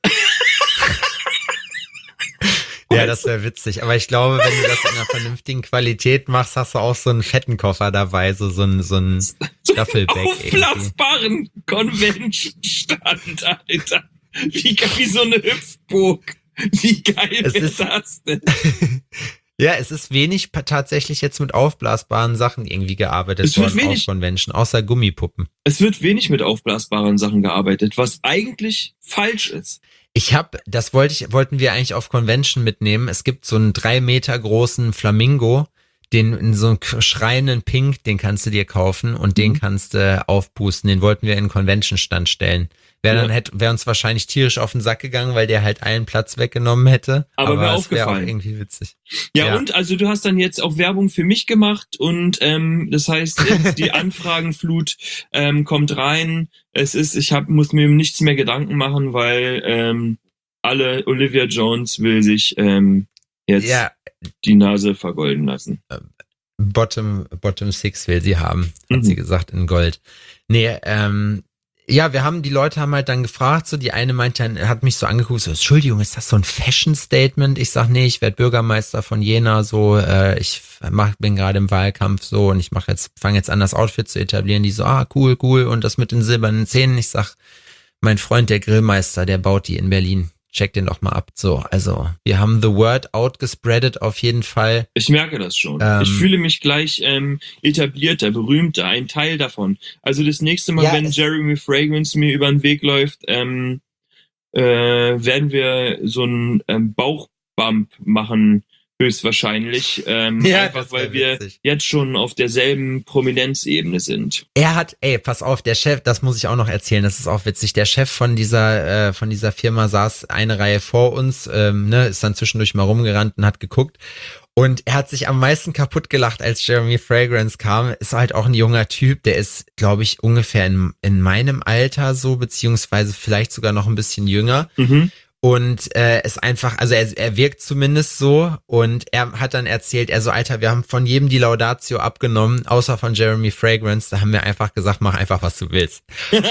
Ja, das wäre witzig. Aber ich glaube, wenn du das in einer vernünftigen Qualität machst, hast du auch so einen fetten Koffer dabei, so, so ein, so ein Duffelbag irgendwie. Aufblasbaren Convention-Stand, Alter. Wie, wie so eine Hüpfburg. Wie geil Es ist ist- das denn? Ja, es ist wenig pa- tatsächlich jetzt mit aufblasbaren Sachen irgendwie gearbeitet Es wird worden wenig- auf Convention, außer Gummipuppen. Es wird wenig mit aufblasbaren Sachen gearbeitet, was eigentlich falsch ist. Ich habe, das wollte ich, wollten wir eigentlich auf Convention mitnehmen. Es gibt so einen drei Meter großen Flamingo, den in so einem schreienden Pink, den kannst du dir kaufen und den Mhm. kannst du aufpusten. Den wollten wir in den Convention-Stand stellen. Wäre dann Ja. hätte, wäre uns wahrscheinlich tierisch auf den Sack gegangen, weil der halt allen Platz weggenommen hätte. Aber wär es wäre auch aufgefallen. irgendwie witzig. Ja, Ja. und also du hast dann jetzt auch Werbung für mich gemacht und ähm, das heißt, jetzt die Anfragenflut ähm, kommt rein. Es ist, ich hab, muss mir nichts mehr Gedanken machen, weil ähm, alle Olivia Jones will sich ähm, jetzt Ja, die Nase vergolden lassen. Bottom, Bottom Six will sie haben, hat Mhm. sie gesagt, in Gold. Nee, ähm, ja, wir haben, die Leute haben halt dann gefragt, so die eine meinte dann, hat mich so angeguckt, so, Entschuldigung, ist das so ein Fashion-Statement? Ich sag, nee, ich werde Bürgermeister von Jena, so, äh, ich mach, bin gerade im Wahlkampf, so, und ich mache jetzt, fange jetzt an, das Outfit zu etablieren. Die so, ah, cool, cool, und das mit den silbernen Zähnen. Ich sag, mein Freund, der Grillmeister, der baut die in Berlin. Check den doch mal ab. So, also, wir haben the word out gespreadet auf jeden Fall. Ich merke das schon. Ähm, ich fühle mich gleich ähm, etablierter, berühmter, ein Teil davon. Also das nächste Mal, Ja, wenn es- Jeremy Fragrance mir über den Weg läuft, ähm, äh, werden wir so einen ähm, Bauchbump machen, höchstwahrscheinlich. Ähm, Ja, einfach das wär weil wir witzig. jetzt schon auf derselben Prominenzebene sind. Er hat, ey, pass auf, der Chef, das muss ich auch noch erzählen, das ist auch witzig. Der Chef von dieser, äh, von dieser Firma saß eine Reihe vor uns, ähm, ne, ist dann zwischendurch mal rumgerannt und hat geguckt. Und er hat sich am meisten kaputt gelacht, als Jeremy Fragrance kam. Ist halt auch ein junger Typ, der ist, glaube ich, ungefähr in, in meinem Alter so, beziehungsweise vielleicht sogar noch ein bisschen jünger. Mhm. Und äh, ist einfach, also er, er wirkt zumindest so und er hat dann erzählt, er so, Alter, wir haben von jedem die Laudatio abgenommen, außer von Jeremy Fragrance, da haben wir einfach gesagt, mach einfach, was du willst. Und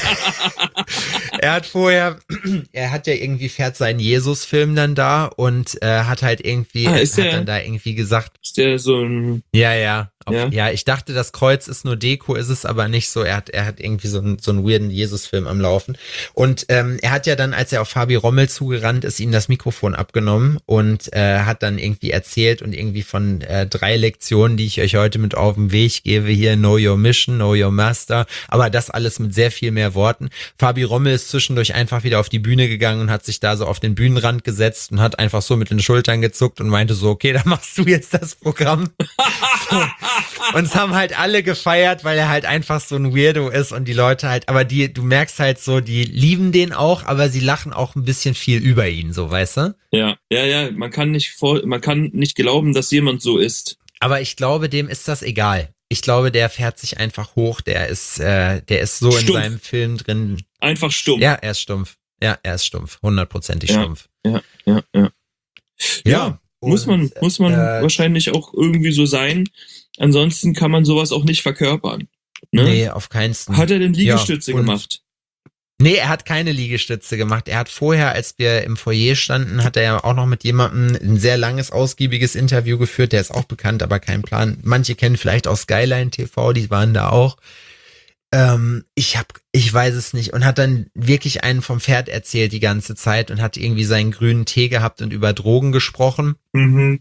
er hat vorher, er hat ja irgendwie, fährt seinen Jesus-Film dann da und äh, hat halt irgendwie, Ah, ist hat der- dann da irgendwie gesagt, Ist der so ein... ja, ja. Auf, Ja. ja. ich dachte, das Kreuz ist nur Deko, ist es aber nicht so. Er hat, er hat irgendwie so einen, so einen weirden Jesus-Film am Laufen. Und ähm, er hat ja dann, als er auf Fabi Rommel zugerannt ist, ihm das Mikrofon abgenommen und äh, hat dann irgendwie erzählt und irgendwie von äh, drei Lektionen, die ich euch heute mit auf den Weg gebe, hier Know Your Mission, Know Your Master, aber das alles mit sehr viel mehr Worten. Fabi Rommel ist zwischendurch einfach wieder auf die Bühne gegangen und hat sich da so auf den Bühnenrand gesetzt und hat einfach so mit den Schultern gezuckt und meinte so, okay, dann machst du jetzt das Programm. So. Und es haben halt alle gefeiert, weil er halt einfach so ein Weirdo ist und die Leute halt, aber die, du merkst halt so, die lieben den auch, aber sie lachen auch ein bisschen viel über ihn, so, weißt du? Ja, ja, ja, man kann nicht vor, man kann nicht glauben, dass jemand so ist. Aber ich glaube, dem ist das egal. Ich glaube, der fährt sich einfach hoch, der ist, äh, der ist so Stumpf. in seinem Film drin. Einfach stumpf. Ja, er ist stumpf. Ja, er ist stumpf. Hundertprozentig Ja. stumpf. ja, ja. ja. Ja, muss man, und, muss man äh, wahrscheinlich auch irgendwie so sein. Ansonsten kann man sowas auch nicht verkörpern. Ne? Nee, auf keinsten. Hat er denn Liegestütze Ja, und- gemacht? Nee, er hat keine Liegestütze gemacht. Er hat vorher, als wir im Foyer standen, hat er ja auch noch mit jemandem ein sehr langes, ausgiebiges Interview geführt. Der ist auch bekannt, aber kein Plan. Manche kennen vielleicht auch Skyline T V, die waren da auch. Ähm, ich hab, ich weiß es nicht. Und hat dann wirklich einen vom Pferd erzählt die ganze Zeit und hat irgendwie seinen grünen Tee gehabt und über Drogen gesprochen. Mhm.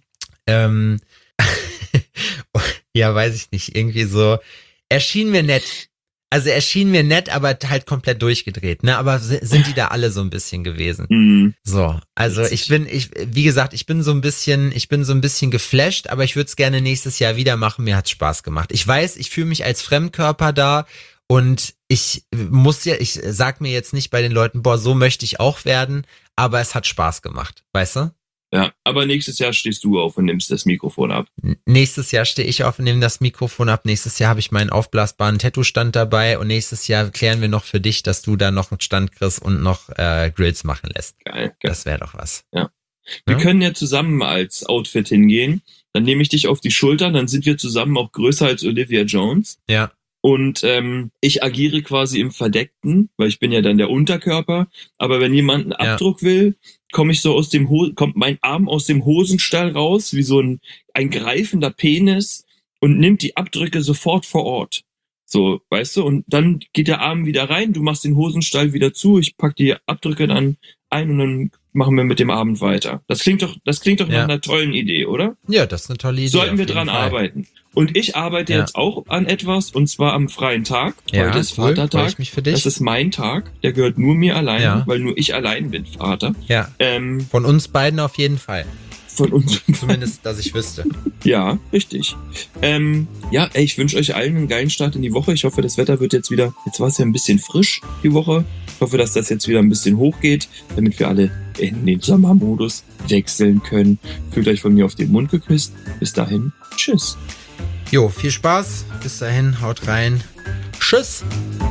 Ähm, ja, weiß ich nicht. Irgendwie so. Er schien mir nett. Also er schien mir nett, aber halt komplett durchgedreht, ne? Aber sind die da alle so ein bisschen gewesen? Mhm. So, also ich bin, ich, wie gesagt, ich bin so ein bisschen, ich bin so ein bisschen geflasht, aber ich würde es gerne nächstes Jahr wieder machen. Mir hat's Spaß gemacht. Ich weiß, ich fühle mich als Fremdkörper da und ich muss ja, ich sag mir jetzt nicht bei den Leuten, boah, so möchte ich auch werden, aber es hat Spaß gemacht, weißt du? Ja, aber nächstes Jahr stehst du auf und nimmst das Mikrofon ab. Nächstes Jahr stehe ich auf und nehme das Mikrofon ab. Nächstes Jahr habe ich meinen aufblasbaren Tattoo-Stand dabei und nächstes Jahr klären wir noch für dich, dass du da noch einen Stand kriegst und noch äh, Grills machen lässt. Geil, geil. Das wäre doch was. Ja. Wir Ja? können ja zusammen als Outfit hingehen. Dann nehme ich dich auf die Schulter, dann sind wir zusammen auch größer als Olivia Jones. Ja. Und ähm, ich agiere quasi im Verdeckten, weil ich bin ja dann der Unterkörper. Aber wenn jemand einen Ja. Abdruck will, komme ich so aus dem Ho- kommt mein Arm aus dem Hosenstall raus, wie so ein, ein greifender Penis und nimmt die Abdrücke sofort vor Ort. So, weißt du? Und dann geht der Arm wieder rein, du machst den Hosenstall wieder zu, ich pack die Abdrücke dann ein und dann machen wir mit dem Abend weiter. Das klingt doch, das klingt doch Ja. nach einer tollen Idee, oder? Ja, das ist eine tolle Idee. Sollten wir auf jeden dran Fall. arbeiten. Und ich arbeite Ja. jetzt auch an etwas, und zwar am freien Tag. Ja, Heute ist cool. Freue Vatertag. ich mich für dich. Das ist mein Tag. Der gehört nur mir allein, Ja. weil nur ich allein bin Vater. Ja, Ähm, von uns beiden auf jeden Fall. von uns. Zumindest, dass ich wüsste. Ja, richtig. Ähm, ja, ey, ich wünsche euch allen einen geilen Start in die Woche. Ich hoffe, das Wetter wird jetzt wieder, jetzt war es ja ein bisschen frisch die Woche. Ich hoffe, dass das jetzt wieder ein bisschen hochgeht, damit wir alle in den Sommermodus wechseln können. Fühlt euch von mir auf den Mund geküsst. Bis dahin, tschüss. Jo, viel Spaß. Bis dahin, haut rein. Tschüss.